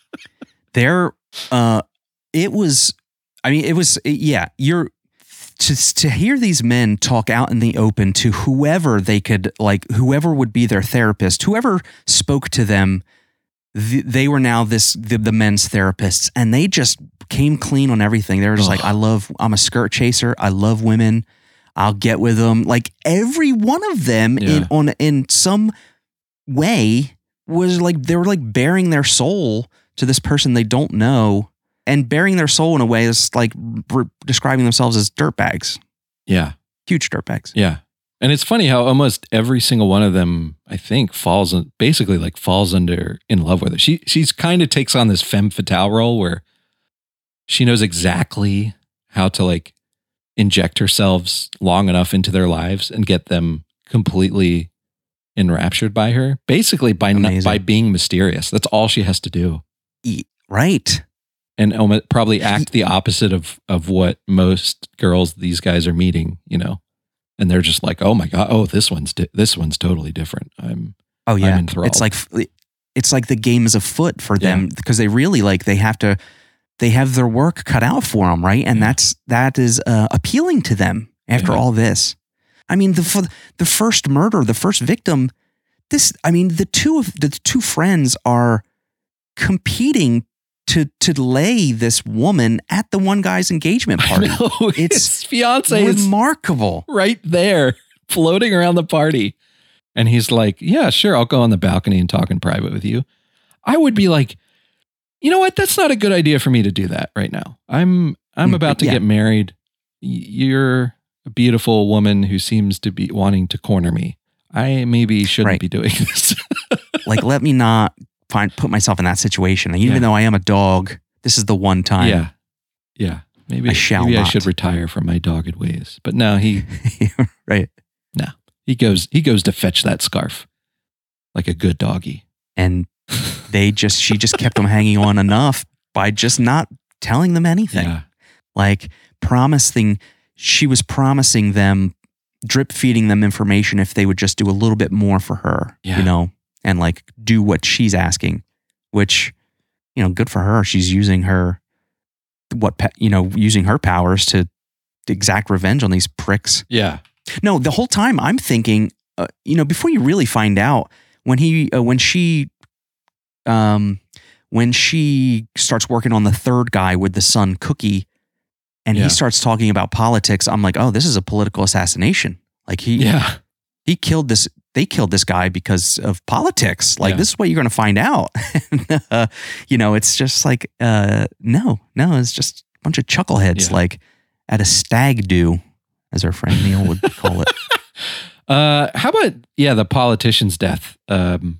There, uh, it was, I mean, it was, yeah, you're, to, to hear these men talk out in the open to whoever they could, like, whoever would be their therapist, whoever spoke to them, th- they were now this, the, the men's therapists, and they just came clean on everything. They were just Ugh. like, I love, I'm a skirt chaser. I love women. I'll get with them. Like every one of them Yeah. in on in some way was like they were like bearing their soul to this person they don't know, and bearing their soul in a way is like re- describing themselves as dirtbags. Yeah. Huge dirtbags. Yeah. And it's funny how almost every single one of them, I think, falls in, basically like falls under in love with her. She she's kind of takes on this femme fatale role where she knows exactly how to like inject herself long enough into their lives and get them completely enraptured by her, basically by not, by being mysterious. That's all she has to do. Right. And um, probably act the opposite of of what most girls these guys are meeting, you know. And they're just like, "Oh my god, oh this one's di- this one's totally different." I'm Oh yeah. I'm enthralled. It's like it's like the game is afoot for them Yeah. because they really like they have to they have their work cut out for them, right? And Yeah. that's that is uh, appealing to them after Yeah. all this. I mean, the the first murder, the first victim. This, I mean, the two of the two friends are competing to to lay this woman at the one guy's engagement party. I know, It's his fiance is remarkable. right there, floating around the party, and he's like, "Yeah, sure, I'll go on the balcony and talk in private with you." I would be like, you know what? That's not a good idea for me to do that right now. I'm I'm Mm, about to yeah. get married. Y- You're a beautiful woman who seems to be wanting to corner me. I maybe shouldn't Right. be doing this. Like, let me not find put myself in that situation. Even Yeah. though I am a dog, this is the one time. yeah, yeah. Maybe I shall maybe I not. should retire from my dogged ways. But no, he Right. he goes he goes to fetch that scarf like a good doggy. And they just, she just kept them hanging on enough by just not telling them anything. Yeah, Like promising, she was promising them, drip feeding them information if they would just do a little bit more for her, Yeah. you know, and like do what she's asking, which, you know, good for her. She's using her, what, pa- you know, using her powers to exact revenge on these pricks. yeah, No, the whole time I'm thinking, uh, you know, before you really find out when he, uh, when she, um, when she starts working on the third guy with the son, Cookie, and Yeah. he starts talking about politics, I'm like, oh, this is a political assassination. Like he, yeah. he killed this. They killed this guy because of politics. Like Yeah. this is what you're going to find out. And, uh, you know, it's just like, uh, no, no, it's just a bunch of chuckleheads, Yeah. like at a stag do, as our friend Neil would call it. Uh, how about yeah, the politician's death? Um,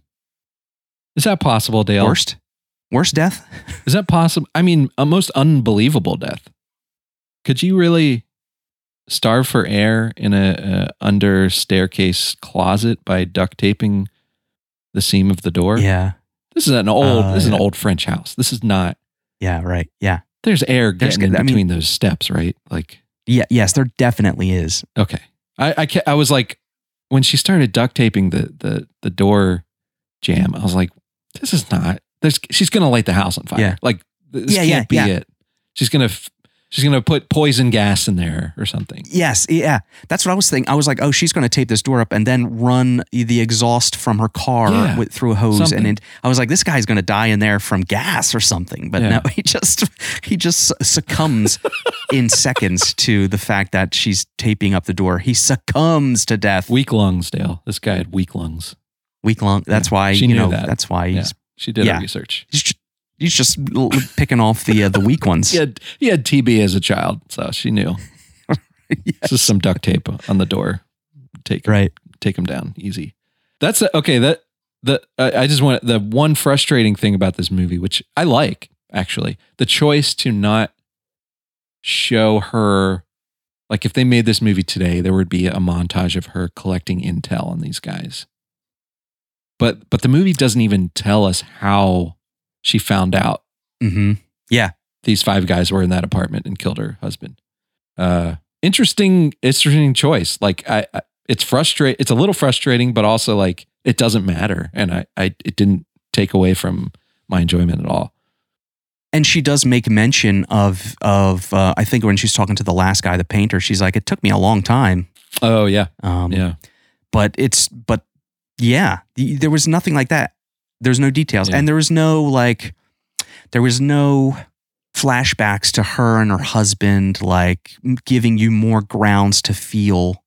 is that possible, Dale? Worst, worst death. Is that possible? I mean, a most unbelievable death. could you really starve for air in a, a under staircase closet by duct taping the seam of the door? Yeah. This is an old. Uh, this is an yeah. old French house. This is not. Yeah. Right. Yeah. There's air There's- getting in I mean- between those steps, right? Like, Yeah. Yes, there definitely is. okay. I I, ca- I was like, when she started duct taping the the the door jam, I was like, this is not. There's. She's gonna light the house on fire. Yeah. Like, this Yeah, can't yeah, be yeah. it. She's gonna. F- she's gonna put poison gas in there or something. Yes. Yeah. That's what I was thinking. I was like, oh, she's going to tape this door up and then run the exhaust from her car Yeah. with, through a hose. Something. And it, I was like, this guy's going to die in there from gas or something. But Yeah. no, he just he just succumbs in seconds to the fact that she's taping up the door. He succumbs to death. Weak lungs, Dale. This guy had weak lungs. Week long. That's Yeah. why She you knew know. that. That's why Yeah. he's She did Yeah. her research. he's just, he's just l- picking off the uh, the weak ones. He had he had T B as a child, so she knew. Yes. Just some duct tape on the door. Take Right. take him down easy. That's a, okay. That the I I just want the one frustrating thing about this movie, which I like actually, the choice to not show her. Like if they made this movie today, there would be a montage of her collecting intel on these guys. But but the movie doesn't even tell us how she found out Mm-hmm. these five guys were in that apartment and killed her husband. Uh, interesting, interesting choice. Like I, I it's frustrate. It's a little frustrating, but also like it doesn't matter, and I, I, it didn't take away from my enjoyment at all. And she does make mention of of uh, I think when she's talking to the last guy, the painter, she's like, it took me a long time. Oh yeah, Um, yeah, But it's but yeah, the- there was nothing like that. There's no details, Yeah. and there was no like, there was no flashbacks to her and her husband, like giving you more grounds to feel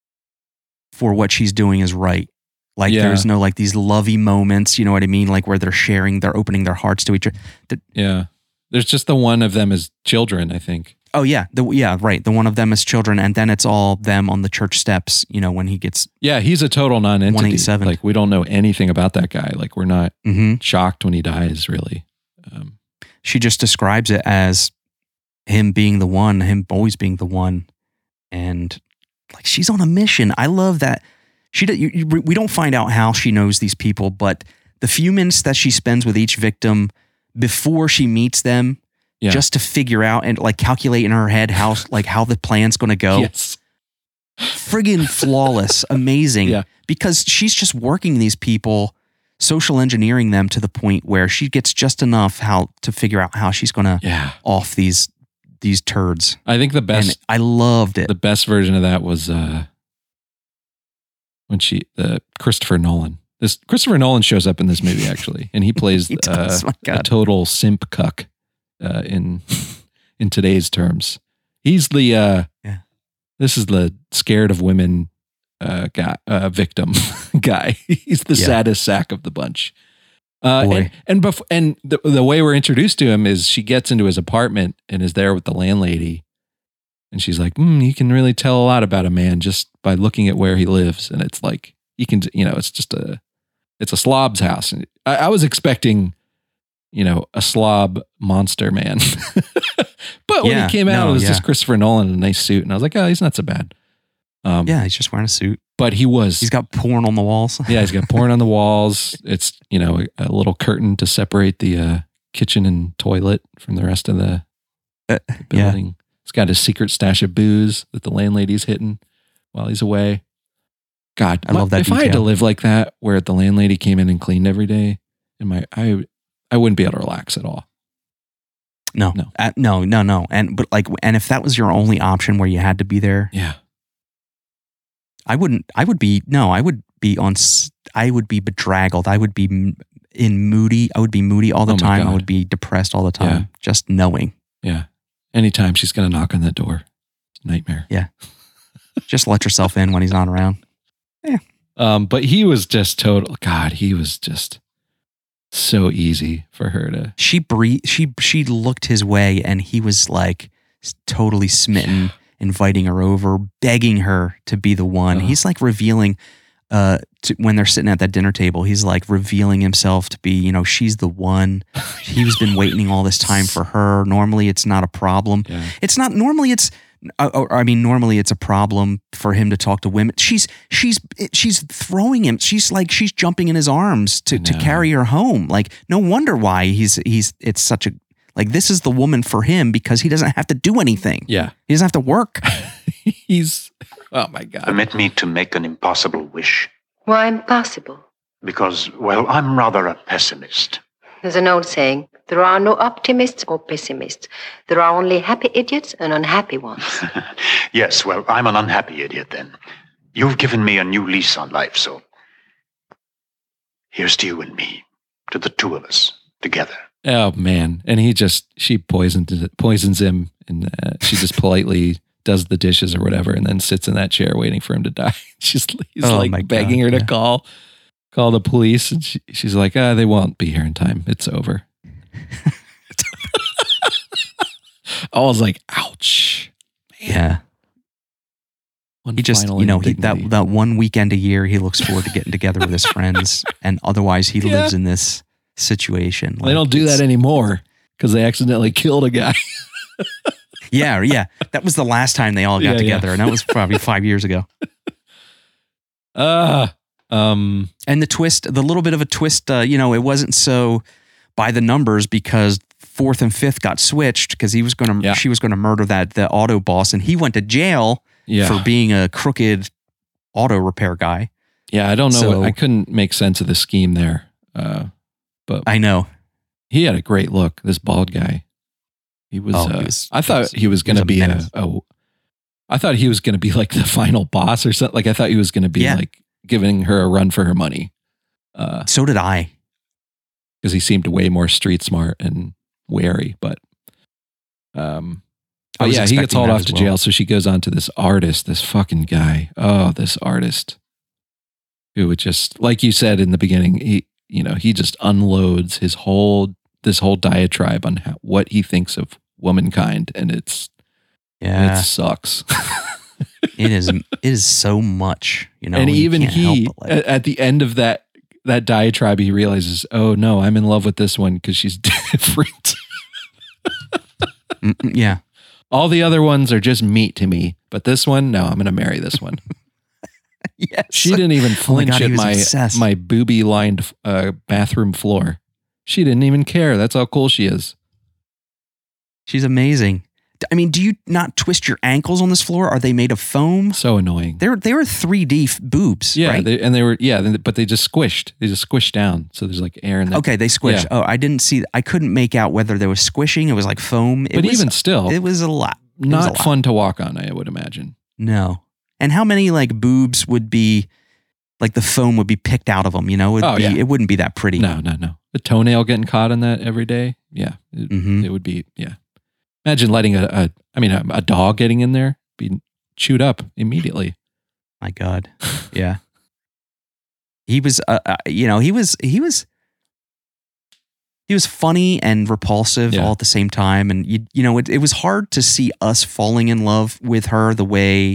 for what she's doing is right. Like Yeah. there's no like these lovey moments, you know what I mean? Like where they're sharing, they're opening their hearts to each other. yeah. There's just the one of them as children, I think. Oh yeah, the yeah right. The one of them as children, and then it's all them on the church steps. You know when he gets. Yeah, he's a total non-entity. one eighty-seven. Like we don't know anything about that guy. Like we're not Mm-hmm. shocked when he dies, really. Um, She just describes it as him being the one, him always being the one, and like she's on a mission. I love that she. You, you, we don't find out how she knows these people, but the few minutes that she spends with each victim before she meets them, Yeah. just to figure out and like calculate in her head how like how the plan's going to go. Yes. Friggin' flawless, amazing. Yeah. Because she's just working these people, social engineering them to the point where she gets just enough how to figure out how she's going to Yeah. off these these turds. I think the best And I loved it. the best version of that was uh when she the Christopher Nolan. This Christopher Nolan shows up in this movie actually, and he plays He does, uh, my a God. total simp cuck uh, in in today's terms. He's the uh, Yeah. This is the scared of women uh, guy uh, victim guy. He's the Yeah. saddest sack of the bunch. Uh, Boy. and and, bef- and the, the way we're introduced to him is she gets into his apartment and is there with the landlady. And she's like, mm, you can really tell a lot about a man just by looking at where he lives. And it's like, you can, you know, it's just a, it's a slob's house. And I, I was expecting, you know, a slob monster man. But when Yeah, he came out, no, it was yeah. just Christopher Nolan in a nice suit. And I was like, oh, he's not so bad. Um, Yeah, he's just wearing a suit. But he was, He's got porn on the walls. yeah, he's got porn on the walls. It's, you know, a, a little curtain to separate the uh, kitchen and toilet from the rest of the Uh, building. He's got his secret stash of booze that the landlady's hitting while he's away. God, I love that If I had to detail. live like that, where the landlady came in and cleaned every day, in my, I, I wouldn't be able to relax at all. No, No. Uh, no, no, no. And but like, and if that was your only option where you had to be there, Yeah, I wouldn't. I would be no. I would be on. s- I would be bedraggled. I would be m- in moody. I would be moody all the Oh my time. I God. would be depressed all the time. Yeah. Just knowing. yeah. Anytime she's gonna knock on that door, it's a nightmare. Just let yourself in when he's not around. Um, but he was just total. God, he was just so easy for her to. She breathed. She she looked his way, and he was like s- totally smitten, inviting her over, begging her to be the one. Uh-huh. He's like revealing. Uh, to, when they're sitting at that dinner table, he's like revealing himself to be, you know, she's the one. He's been waiting all this time for her. Normally, it's not a problem. Yeah. It's not, normally it's, uh, or, I mean, normally it's a problem for him to talk to women. She's, she's, she's throwing him. She's like, she's jumping in his arms to, to carry her home. Like, no wonder why he's, he's, it's such a, like, this is the woman for him because he doesn't have to do anything. Yeah. He doesn't have to work. He's, oh my God. Permit me to make an impossible wish. Why impossible? Because, well, I'm rather a pessimist. There's an old saying, there are no optimists or pessimists. There are only happy idiots and unhappy ones. Yes, well, I'm an unhappy idiot then. You've given me a new lease on life, so here's to you and me, to the two of us, together. Oh, man. And he just, she poisons, poisons him, and uh, she just politely does the dishes or whatever, and then sits in that chair waiting for him to die. She's he's Oh, like my begging God, her to yeah. call, call the police. And she, she's like, ah, they won't be here in time. It's over. I was like, ouch. Man. Yeah. One He just, final you know, he, that indignity. that one weekend a year, he looks forward to getting together with his friends, and otherwise he Yeah. lives in this situation. They don't do that anymore because they accidentally killed a guy. Yeah, yeah. That was the last time they all got Yeah, yeah. together, and that was probably five years ago. Uh, um, And the twist, the little bit of a twist, uh, you know, it wasn't so by the numbers because fourth and fifth got switched because he was going to, Yeah. she was going to murder that the auto boss, and he went to jail yeah. for being a crooked auto repair guy. yeah, I don't know. So- what, I couldn't make sense of the scheme there. Uh, but I know. he had a great look, this bald guy. He was, Oh, uh, he was- I thought he was going was to a be a, menace. a, I thought he was going to be like the final boss or something. Like I thought he was going to be Yeah. like giving her a run for her money. Uh, So did I. cause he seemed way more street smart and wary, but, um, I but was yeah, he gets expecting hauled that off as to well. jail. So she goes on to this artist, this fucking guy. Oh, this artist who would just, like you said in the beginning, he, you know, he just unloads his whole, this whole diatribe on how, what he thinks of womankind. And it's, Yeah. it sucks. It is. It is so much, you know. and you even can't he, help but, like- at, at the end of that, that diatribe, he realizes, oh no, I'm in love with this one because she's different. Mm, mm, yeah, All the other ones are just meat to me, but this one, no, I'm going to marry this one. yes. She didn't even Oh my flinch God, he at was my obsessed. my booby lined uh, bathroom floor. She didn't even care. That's how cool she is. She's amazing. I mean, do you not twist your ankles on this floor? Are they made of foam? So annoying. They're they were three D f- boobs, Yeah, right? they, and they were yeah, they- but they just squished. They just squished down. So there's like air in there. Okay, they squished. Yeah. Oh, I didn't see. I couldn't make out whether there was squishing. It was like foam. It But was, even still, it was a lot. It was a not lot. fun to walk on. I would imagine. No. And how many like boobs would be like the foam would be picked out of them? You know, it'd Oh, be, yeah. it wouldn't be that pretty. No, no, no. A toenail getting caught in that every day. Yeah, it, Mhm. it would be. Yeah. Imagine letting a, a I mean, a, a dog getting in there, be chewed up immediately. My God. Yeah. He was, uh, uh, you know, he was, he was, he was funny and repulsive Yeah. all at the same time. And you, you know, it, it was hard to see us falling in love with her the way,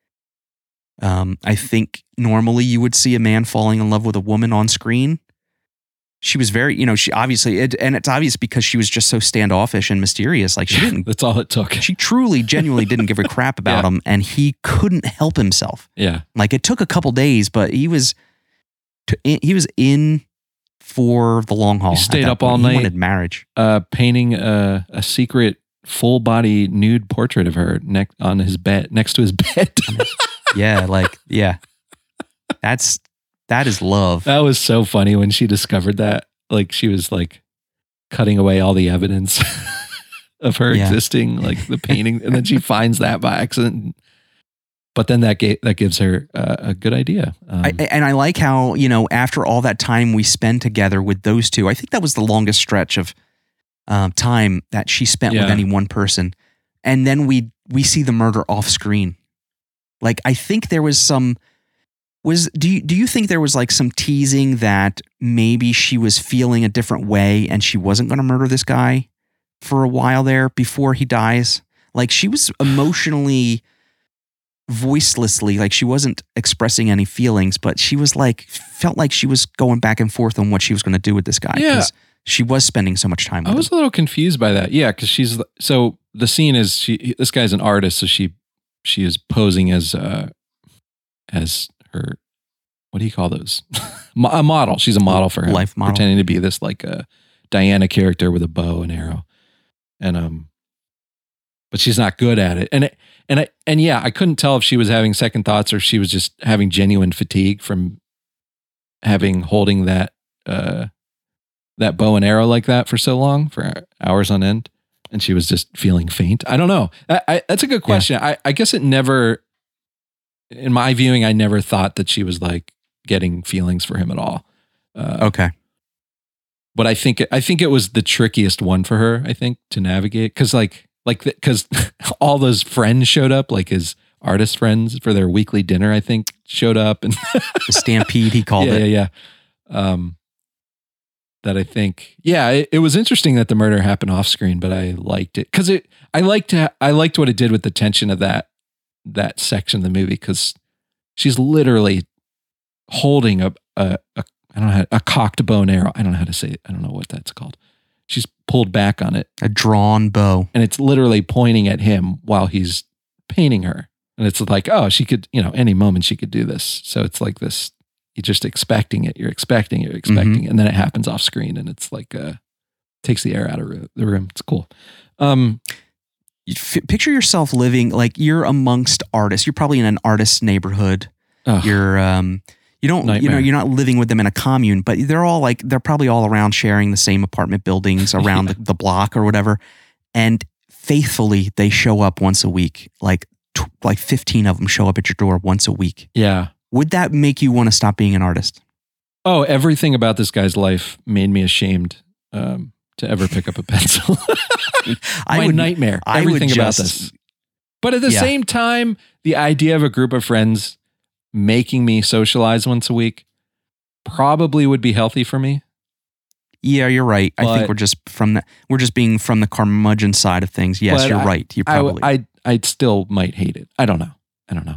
um, I think normally you would see a man falling in love with a woman on screen. She was very, you know, she obviously, it, and it's obvious because she was just so standoffish and mysterious. Like she didn't, That's all it took. she truly, genuinely didn't give a crap about Yeah. him, and he couldn't help himself. Yeah. Like it took a couple days, but he was t- he was in for the long haul. He at stayed that up all point. night. He wanted marriage. Uh, painting a, a secret full body nude portrait of her next on his bed, next to his bed. Yeah, like yeah, that's that is love. That was so funny when she discovered that. Like she was like cutting away all the evidence of her Yeah. existing, like the painting, and then she finds that by accident. But then that ga- that gives her uh, a good idea. Um, I, and I like how, you know, after all that time we spend together with those two, I think that was the longest stretch of um, time that she spent with Yeah. any one person. And then we we see the murder off screen. Like I think there was some was do you do you think there was like some teasing that maybe she was feeling a different way and she wasn't going to murder this guy for a while there before he dies? Like she was emotionally voicelessly, like she wasn't expressing any feelings, but she was like, felt like she was going back and forth on what she was going to do with this guy. Yeah. 'Cause she was spending so much time with I was him. a little confused by that. Yeah, because she's so the scene is she. This guy's an artist, so she she is posing as uh as her. What do you call those? Mo- a model. She's a model for him, Life model. pretending to be this like a Diana character with a bow and arrow, and um, but she's not good at it. And it, and I and yeah, I couldn't tell if she was having second thoughts or she was just having genuine fatigue from having holding that uh that bow and arrow like that for so long, for hours on end, and she was just feeling faint. I don't know. I, I, that's a good question. Yeah. I, I guess it never, in my viewing, I never thought that she was like getting feelings for him at all. Uh, Okay. But I think, I think it was the trickiest one for her, I think, to navigate. Cause like, like, cause all those friends showed up, like his artist friends for their weekly dinner, I think showed up and The stampede, he called yeah, it. yeah, yeah. Um, that I think, yeah, it, it was interesting that the murder happened off screen, but I liked it because it, I liked, I liked what it did with the tension of that, that section of the movie. Cause she's literally holding a, a, a I don't know, how, a cocked bow and arrow. I don't know how to say it. I don't know what that's called. She's pulled back on it A drawn bow. and it's literally pointing at him while he's painting her. And it's like, oh, she could, you know, any moment she could do this. So it's like this, you're just expecting it. You're expecting it. You're expecting Mm-hmm. it. And then it happens off screen and it's like, uh, takes the air out of the room. It's cool. Um, You f- picture yourself living, like you're amongst artists. You're probably in an artist's neighborhood. ugh, You're, um, you don't, you know, Nightmare. you're not living with them in a commune, but they're all like, they're probably all around sharing the same apartment buildings around the, the block or whatever. And faithfully, they show up once a week. Like, tw- like fifteen of them show up at your door once a week. yeah. Would that make you want to stop being an artist? Oh, everything about this guy's life made me ashamed um, to ever pick up a pencil. I My would, nightmare. I would everything about just- this. But at the Yeah. same time, the idea of a group of friends making me socialize once a week probably would be healthy for me. Yeah, you're right. I think But- we're just from the, we're just being from the curmudgeon side of things. Yes, But you're I- right. You I, probably, I, I still might hate it. I don't know. I don't know.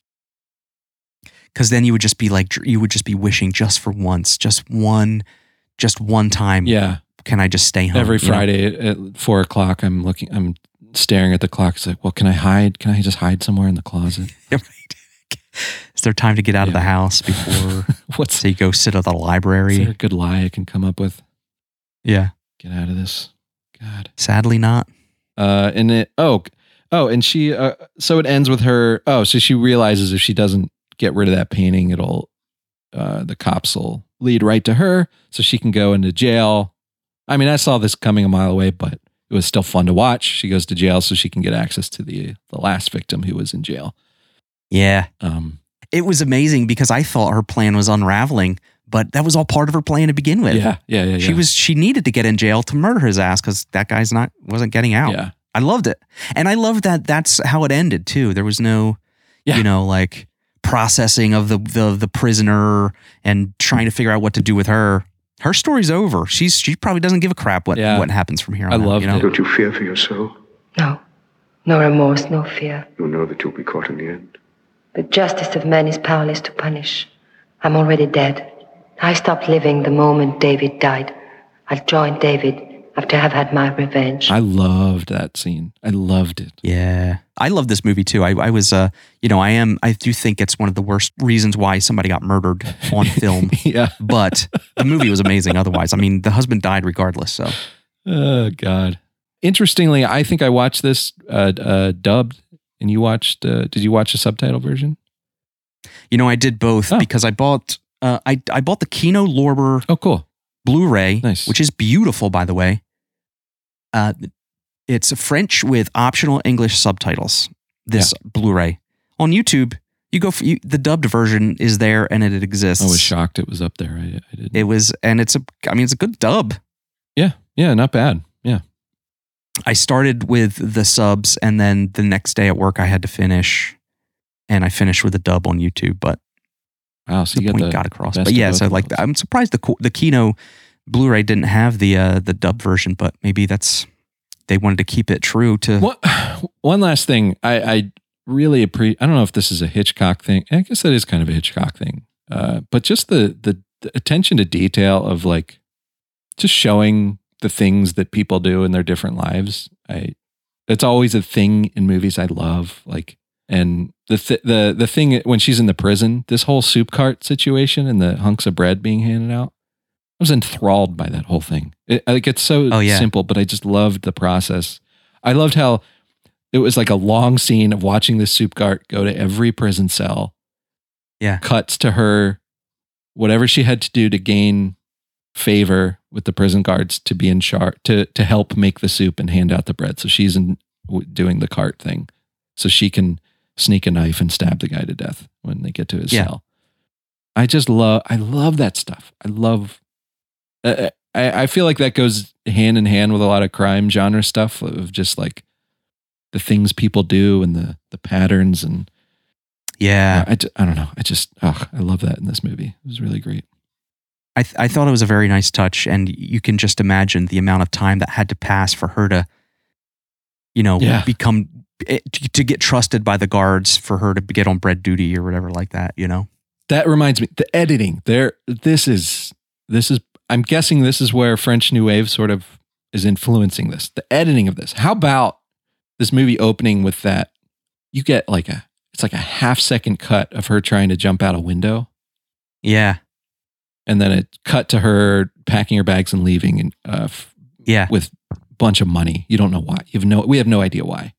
because then you would just be like, you would just be wishing just for once, just one, just one time. Yeah. Can I just stay home? Every you know? Friday at, at four o'clock, I'm looking, I'm staring at the clock. It's like, well, can I hide? Can I just hide somewhere in the closet? Yeah, right. Is there time to get out of Yeah. the house before? What's So you go sit at the is there library? a good lie I can come up with? Yeah. Get out of this. God. Sadly not. Uh, and it, oh, oh, and she, uh, so it ends with her. Oh, so she realizes if she doesn't get rid of that painting, it'll, uh, the cops will lead right to her so she can go into jail. I mean, I saw this coming a mile away, but it was still fun to watch. She goes to jail so she can get access to the, the last victim who was in jail. Yeah. Um, It was amazing because I thought her plan was unraveling, but that was all part of her plan to begin with. yeah, yeah, yeah, yeah. She was, she needed to get in jail to murder his ass because that guy's not, wasn't getting out. yeah. I loved it. And I loved that that's how it ended too. There was no, Yeah. you know, like processing of the, the, the prisoner and trying to figure out what to do with her. Her story's over. She's, she probably doesn't give a crap what, Yeah. what happens from here on I out, loved you know? it. Don't you fear for your soul? No. No remorse, no fear. You know that you'll be caught in the end. The justice of man is powerless to punish. I'm already dead. I stopped living the moment David died. I'll join David after I've had my revenge. I loved that scene. I loved it. Yeah. I love this movie too. I, I was, uh, you know, I am, I do think it's one of the worst reasons why somebody got murdered on film, Yeah. but the movie was amazing otherwise. I mean, the husband died regardless. So Oh God. Interestingly, I think I watched this uh, uh, dubbed, and you watched. Uh, did you watch the subtitle version? you know, I did both Oh. because I bought, uh, I, I bought the Kino Lorber Oh, cool. Blu-ray, Nice. which is beautiful, by the way. Uh, it's French with optional English subtitles. This Blu-ray on YouTube, you go for you, the dubbed version is there and it exists. I was shocked it was up there. I, I didn't. It was, and it's a, I mean, it's a good dub. yeah, yeah, not bad. Yeah. I started with the subs, and then the next day at work, I had to finish, and I finished with a dub on YouTube. But Wow. So the you got point the got across. best But of yeah, both so of like, those. I'm surprised the co- the Kino Blu-ray didn't have the uh, the dub version, but maybe that's they wanted to keep it true to. One, one last thing. I, I really appreciate. I don't know if this is a Hitchcock thing. I guess that is kind of a Hitchcock thing. Uh, but just the, the the attention to detail of like just showing the things that people do in their different lives. I, it's always a thing in movies I love. Like, and the th- the the thing when she's in the prison, this whole soup cart situation and the hunks of bread being handed out, I was enthralled by that whole thing. It, like it's so oh, yeah. simple, but I just loved the process. I loved how it was like a long scene of watching this soup cart go to every prison cell. Yeah, cuts to her, whatever she had to do to gain favor with the prison guards to be in charge, to to help make the soup and hand out the bread. So she's in, doing the cart thing, so she can sneak a knife and stab the guy to death when they get to his yeah. cell. I just love, I love that stuff. I love, uh, I, I feel like that goes hand in hand with a lot of crime genre stuff of just like the things people do and the the patterns and yeah. uh, I, I don't know. I just, oh, I love that in this movie. It was really great. I th- I thought it was a very nice touch, and you can just imagine the amount of time that had to pass for her to, you know, Yeah. become to, to get trusted by the guards, for her to get on bread duty or whatever like that. You know, That reminds me, the editing there. This is, this is, I'm guessing this is where French New Wave sort of is influencing this, the editing of this. How about this movie opening with that? You get like a, it's like a half second cut of her trying to jump out a window. yeah, And then it cut to her packing her bags and leaving and, uh, f- yeah, with a bunch of money. You don't know why. You have no, we have no idea why.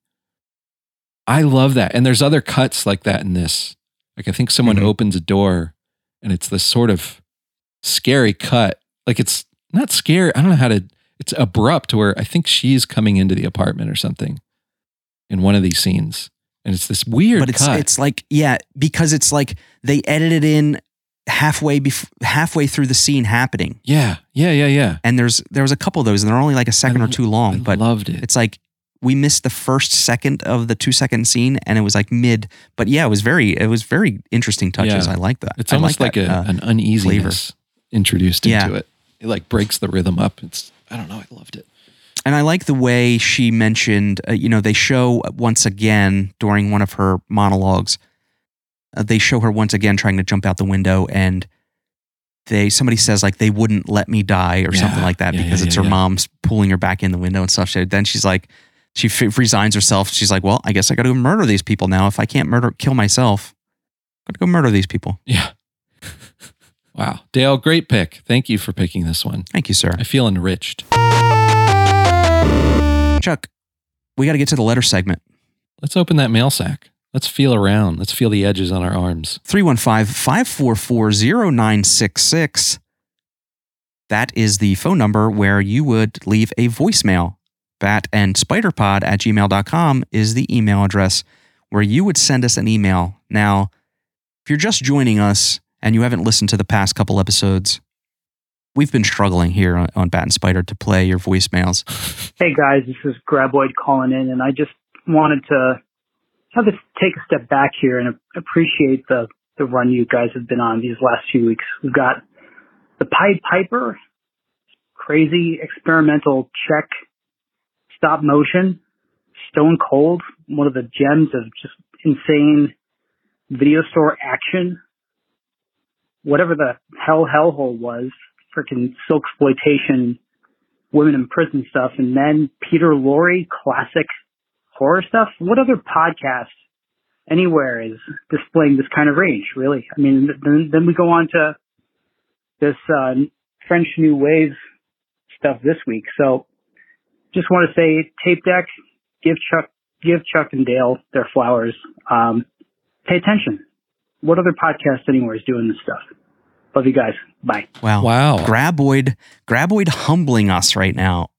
I love that. And there's other cuts like that in this. Like I think someone Mhm. opens a door and it's this sort of scary cut. Like it's not scary. I don't know how to, it's abrupt where I think she's coming into the apartment or something in one of these scenes. And it's this weird but it's cut. it's like yeah, because it's like they edited in halfway bef- halfway through the scene happening, yeah, yeah, yeah, yeah. and there's there was a couple of those, and they're only like a second I or two long, I but loved it. it's like we missed the first second of the two second scene, and it was like mid. But yeah, it was very it was very interesting touches. Yeah. I like that. It's I almost like, that, a, uh, an uneasiness introduced Yeah. into it. It like breaks the rhythm up. It's, I don't know. I loved it. And I like the way she mentioned, uh, you know, they show once again during one of her monologues, uh, they show her once again trying to jump out the window, and they somebody says like they wouldn't let me die or Yeah, something like that yeah, because yeah, it's yeah, her yeah. mom's pulling her back in the window and stuff. So then she's like, she f- resigns herself. She's like, well, I guess I got to go murder these people now. If I can't murder, kill myself, got to go murder these people. Yeah. Wow. Dale, great pick. Thank you for picking this one. Thank you, sir. I feel enriched. Chuck, we got to get to the letter segment. Let's open that mail sack. Let's feel around. Let's feel the edges on our arms. three one five, five four four, zero nine six six. That is the phone number where you would leave a voicemail. Bat and spiderpod at gmail dot com is the email address where you would send us an email. Now, if you're just joining us and you haven't listened to the past couple episodes, we've been struggling here on, on Bat and Spider to play your voicemails. Hey guys, this is Graboid calling in, and I just wanted to have to take a step back here and appreciate the, the run you guys have been on these last few weeks. We've got the Pied Piper, crazy experimental Czech stop motion, Stone Cold, one of the gems of just insane video store action, whatever the hell hellhole was, freaking silk exploitation, women in prison stuff, and then Peter Lorre, classic horror stuff. What other podcast anywhere is displaying this kind of range, really? I mean, then, then we go on to this uh, French New Wave stuff this week. So just want to say, Tape Deck, give Chuck, give Chuck and Dale their flowers. Um, pay attention. What other podcast anywhere is doing this stuff? Love you guys. Bye. Wow. Wow. Graboid, Graboid humbling us right now.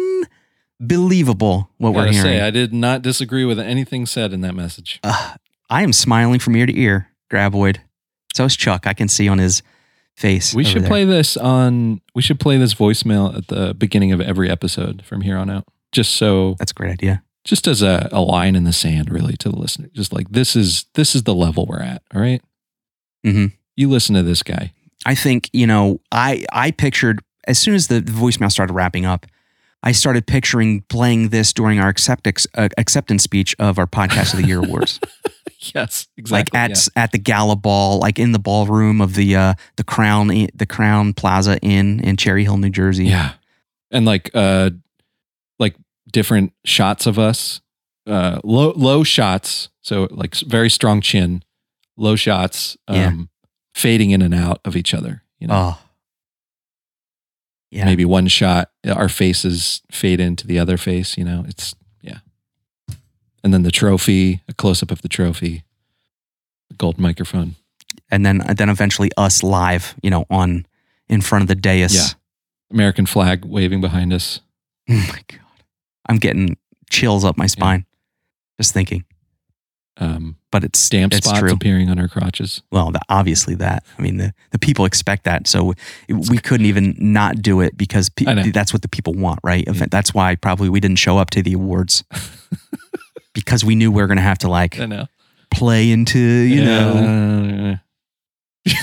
Unbelievable what we're Gotta hearing. say, I did not disagree with anything said in that message. Uh, I am smiling from ear to ear, Graboid. So is Chuck. I can see on his face. We over should there. play this on, we should play this voicemail at the beginning of every episode from here on out. Just so, That's a great idea. just as a, a line in the sand, really, to the listener. Just like, this is, this is the level we're at. All right. hmm You listen to this guy. I think, you know, I I pictured, as soon as the voicemail started wrapping up, I started picturing playing this during our acceptance, uh, acceptance speech of our Podcast of the Year awards. Yes, exactly. Like at yeah. at the gala ball, like in the ballroom of the uh, the Crown the Crown Plaza Inn in Cherry Hill, New Jersey. Yeah, and like uh, like different shots of us, uh, low low shots. So like very strong chin, low shots, um, Yeah. fading in and out of each other. You know, Oh, yeah. maybe one shot, our faces fade into the other face. You know, it's yeah. And then the trophy, a close up of the trophy, the gold microphone. And then then eventually us live, you know, on in front of the dais. Yeah. American flag waving behind us. Oh my God. I'm getting chills up my spine just thinking. Um, But it's stamp it's spots true. appearing on our crotches. Well, the, obviously that. I mean, the, the people expect that. So we couldn't even not do it because pe- I know. that's what the people want, right? In fact, That's why probably we didn't show up to the awards because we knew we were going to have to like I know. play into, you know. know.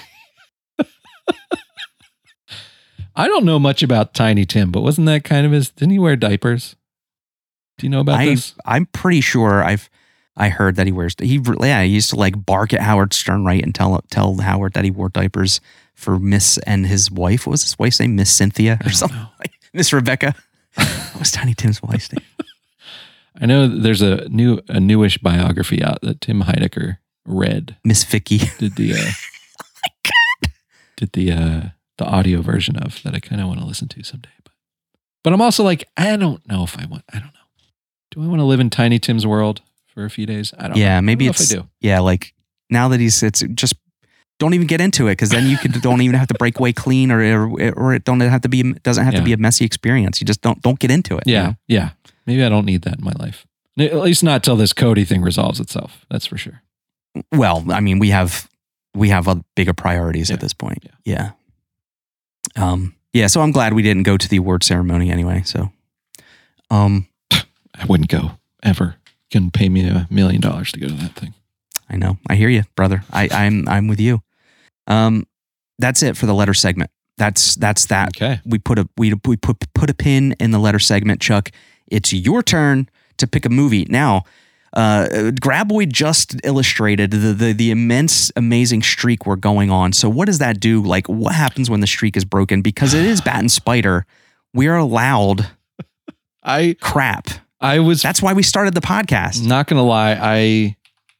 I don't know much about Tiny Tim, but wasn't that kind of his? Didn't he wear diapers? Do you know about I, this? I'm pretty sure I've I heard that he wears he yeah he used to like bark at Howard Stern, right, and tell tell Howard that he wore diapers for Miss and his wife. What was his wife's name? Miss Cynthia or something? Like, Miss Rebecca. What was Tiny Tim's wife's name? I know there's a new a newish biography out that Tim Heidecker read. Miss Vicky. Did the uh, Oh my God. did the uh, the audio version of that I kind of want to listen to someday. But but I'm also like I don't know if I want. I don't know. Do I want to live in Tiny Tim's world for a few days? I don't. Yeah, know. maybe I don't know it's if I do. yeah like now that he's it's just don't even get into it because then you could don't even have to break away clean or or, or it don't have to be it doesn't have Yeah. to be a messy experience. You just don't don't get into it. you Yeah, know? yeah. Maybe I don't need that in my life. At least not till this Cody thing resolves itself. That's for sure. Well, I mean, we have we have uh, bigger priorities Yeah. at this point. Yeah. Um. Yeah. So I'm glad we didn't go to the award ceremony anyway. So, um, I wouldn't go ever. You can pay me a million dollars to go to that thing. I know. I hear you, brother. I, I'm I'm with you. Um, that's it for the letter segment. That's that's that. Okay. We put a we we put put a pin in the letter segment. Chuck, it's your turn to pick a movie now. Uh, Graboid just illustrated the, the the immense, amazing streak we're going on. So what does that do? Like, what happens when the streak is broken? Because it is Bat and Spider. We are allowed I crap. I was That's why we started the podcast, not gonna lie. I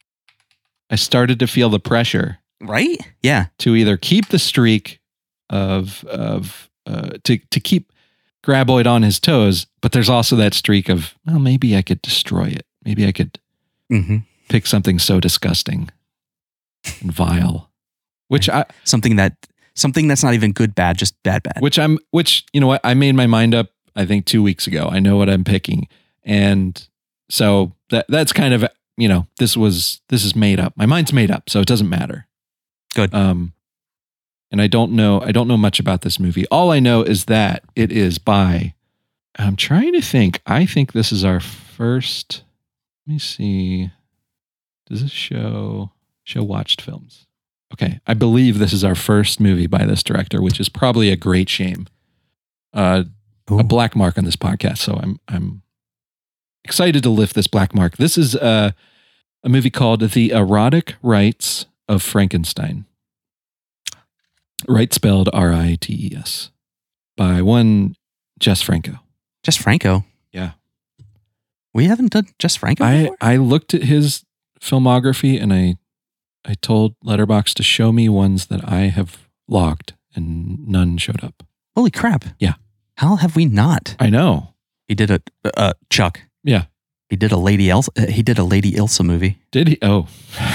I started to feel the pressure right? Yeah. to either keep the streak of of uh, to to keep Graboid on his toes, but there's also that streak of well, maybe I could destroy it. Maybe I could Mm-hmm. pick something so disgusting and vile, which I Something that something that's not even good, bad, just bad, bad. which I'm which you know what I made my mind up. I think two weeks ago. I know what I'm picking, and so that that's kind of you know this was this is made up. My mind's made up, so it doesn't matter. Good. Um, and I don't know I don't know much about this movie. All I know is that it is by. I'm trying to think. I think this is our first. Let me see. Does this show show watched films? Okay, I believe this is our first movie by this director, which is probably a great shame. Uh, Ooh. a black mark on this podcast, so I'm I'm excited to lift this black mark. This is uh, a movie called The Erotic Rites of Frankenstein. Right spelled R I T E S, by one Jess Franco. Just Franco. Yeah. We haven't done Just Franco I, before? I looked at his filmography and I I told Letterboxd to show me ones that I have logged and none showed up. Holy crap. Yeah. How have we not? I know. He did a uh, Chuck. Yeah. He did a Lady Elsa. Uh, he did a Lady Ilsa movie. Did he? Oh.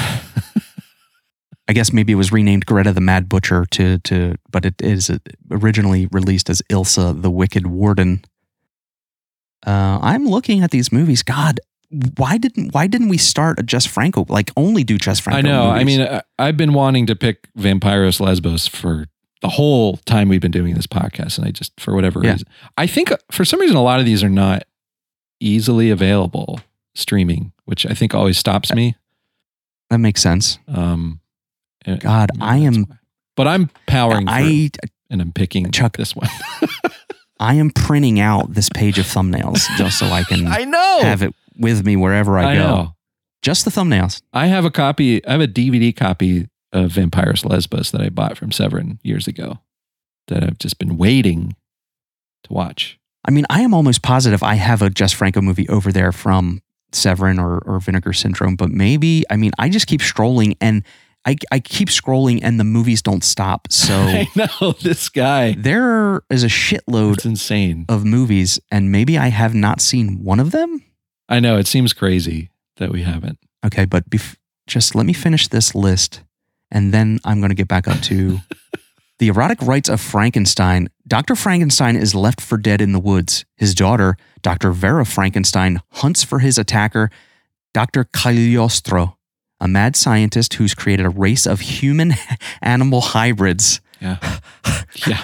I guess maybe it was renamed Greta the Mad Butcher to to, but it is originally released as Ilsa the Wicked Warden. Uh, I'm looking at these movies. God, why didn't why didn't we start a Just Franco? Like only do Just Franco. I know. movies? I mean, I, I've been wanting to pick Vampiros Lesbos for the whole time we've been doing this podcast, and I just for whatever Yeah. reason, I think for some reason a lot of these are not easily available streaming, which I think always stops me. that makes sense. Um, and God, maybe I that's am- why. But I'm powering for, I and I'm picking Chuck- this one. I am printing out this page of thumbnails just so I can I know. have it with me wherever I, I go. know. Just the thumbnails. I have a copy. I have a D V D copy of Vampiros Lesbos that I bought from Severin years ago that I've just been waiting to watch. I mean, I am almost positive I have a Jess Franco movie over there from Severin or, or Vinegar Syndrome, but maybe, I mean, I just keep scrolling and I, I keep scrolling and the movies don't stop. So I know this guy. There is a shitload It's insane. of movies and maybe I have not seen one of them. I know. It seems crazy that we haven't. Okay, but bef- just let me finish this list and then I'm going to get back up to The Erotic Rites of Frankenstein. Doctor Frankenstein is left for dead in the woods. His daughter, Doctor Vera Frankenstein, hunts for his attacker, Doctor Cagliostro, a mad scientist who's created a race of human-animal hybrids. Yeah. Yeah.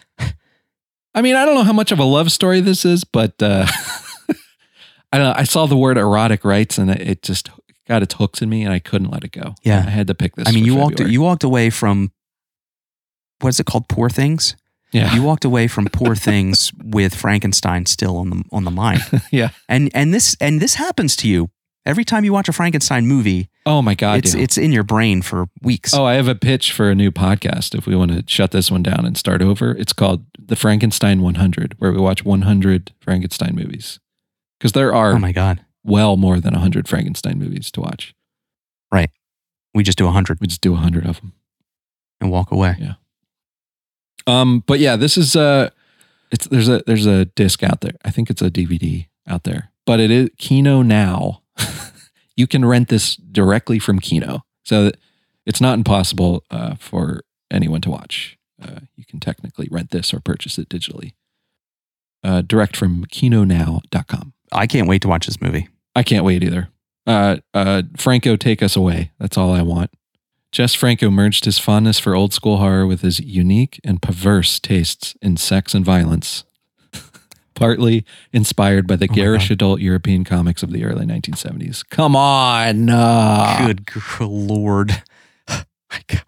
I mean, I don't know how much of a love story this is, but uh, I don't know. I saw the word erotic rights and it just got its hooks in me and I couldn't let it go. Yeah. I had to pick this. I mean, for you walked February. you walked away from, what's it called? Poor Things? Yeah. You walked away from Poor Things with Frankenstein still on the on the mind. Yeah. And and this and this happens to you. Every time you watch a Frankenstein movie, Oh my God. it's yeah. it's in your brain for weeks. Oh, I have a pitch for a new podcast. If we want to shut this one down and start over, it's called The Frankenstein one hundred, where we watch one hundred Frankenstein movies. Because there are Oh my God. well more than one hundred Frankenstein movies to watch. We just do one hundred We just do one hundred of them. and walk away. Yeah. Um, but yeah, this is uh it's there's a there's a disc out there. I think it's a D V D out there. But it is Kino Now. You can rent this directly from Kino. So that it's not impossible uh, for anyone to watch. Uh, you can technically rent this or purchase it digitally. Uh, direct from kino now dot com. I can't wait to watch this movie. I can't wait either. Uh, uh, Franco, take us away. That's all I want. Jess Franco merged his fondness for old school horror with his unique and perverse tastes in sex and violence, partly inspired by the Oh my garish God. adult European comics of the early nineteen seventies. Come on. Uh, Good gr- Lord. My God.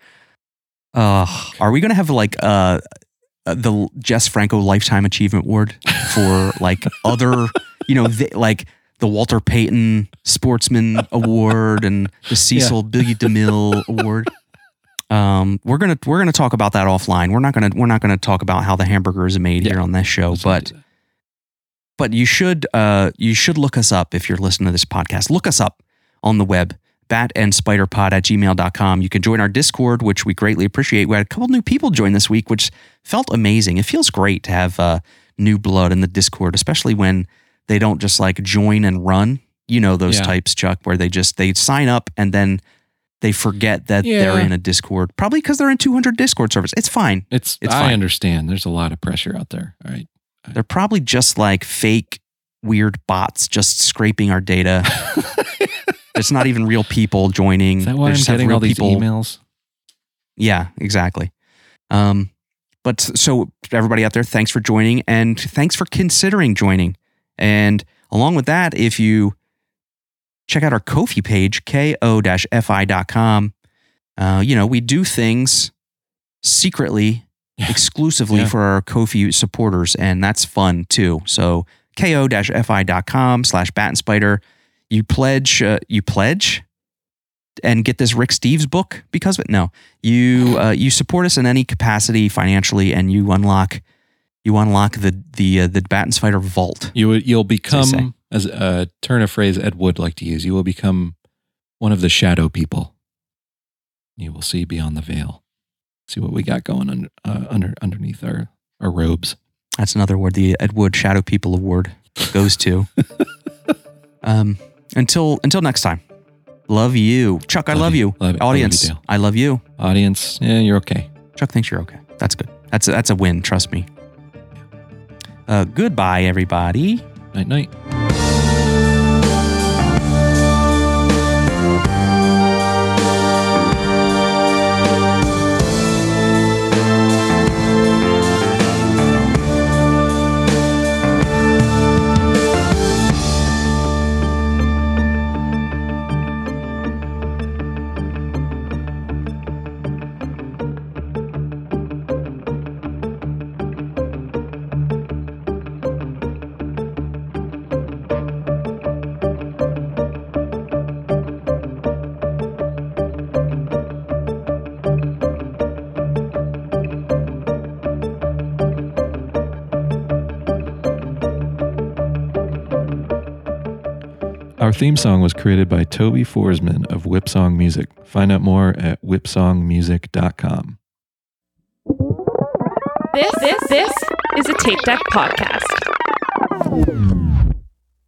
Uh, are we going to have like uh, uh, the Jess Franco Lifetime Achievement Award for like other, you know, the, like the Walter Payton Sportsman Award and the Cecil B. DeMille Award? Um, we're gonna we're gonna talk about that offline. We're not gonna we're not gonna talk about how the hamburger is made Yeah. here on this show, Let's not but. do that. But you should uh, you should look us up if you're listening to this podcast. Look us up on the web, bat and spider pod at gmail dot com. You can join our Discord, which we greatly appreciate. We had a couple new people join this week, which felt amazing. It feels great to have uh, new blood in the Discord, especially when they don't just like join and run. You know those Yeah. types, Chuck, where they just they sign up and then they forget that Yeah. they're in a Discord. Probably because they're in two hundred Discord servers. It's fine. It's, It's I fine. understand. There's a lot of pressure out there. All right. They're probably just like fake, weird bots just scraping our data. It's not even real people joining. Is that why They I'm just have getting real all these people- emails? Yeah, exactly. Um, but so everybody out there, thanks for joining and thanks for considering joining. And along with that, if you check out our Ko-fi page, ko dash fi dot com, uh, you know, we do things secretly, Yeah. exclusively Yeah. for our Ko-fi supporters, and that's fun too. So ko dash fi dot com slash bat and spider. You pledge, uh, you pledge and get this Rick Steves book because of it. No, you uh, you support us in any capacity financially, and you unlock you unlock the the uh, the Bat and Spider vault. You would- you'll say. become, as a turn of phrase Ed Wood like to use, you will become one of the shadow people. You will see beyond the veil. See what we got going under, uh, under underneath our, our robes. That's another award the Ed Wood Shadow People Award goes to. um, until until next time, love you, Chuck. I Love love you. you, Love it. I love you, audience. Dale. I love you. Audience, yeah, you're okay. Chuck thinks you're okay. That's good. That's a, that's a win. Trust me. Uh, goodbye, everybody. Night, night. Our theme song was created by Toby Forsman of Whipsong Music. Find out more at whipsong music dot com. This, this, this is a Tape Deck podcast.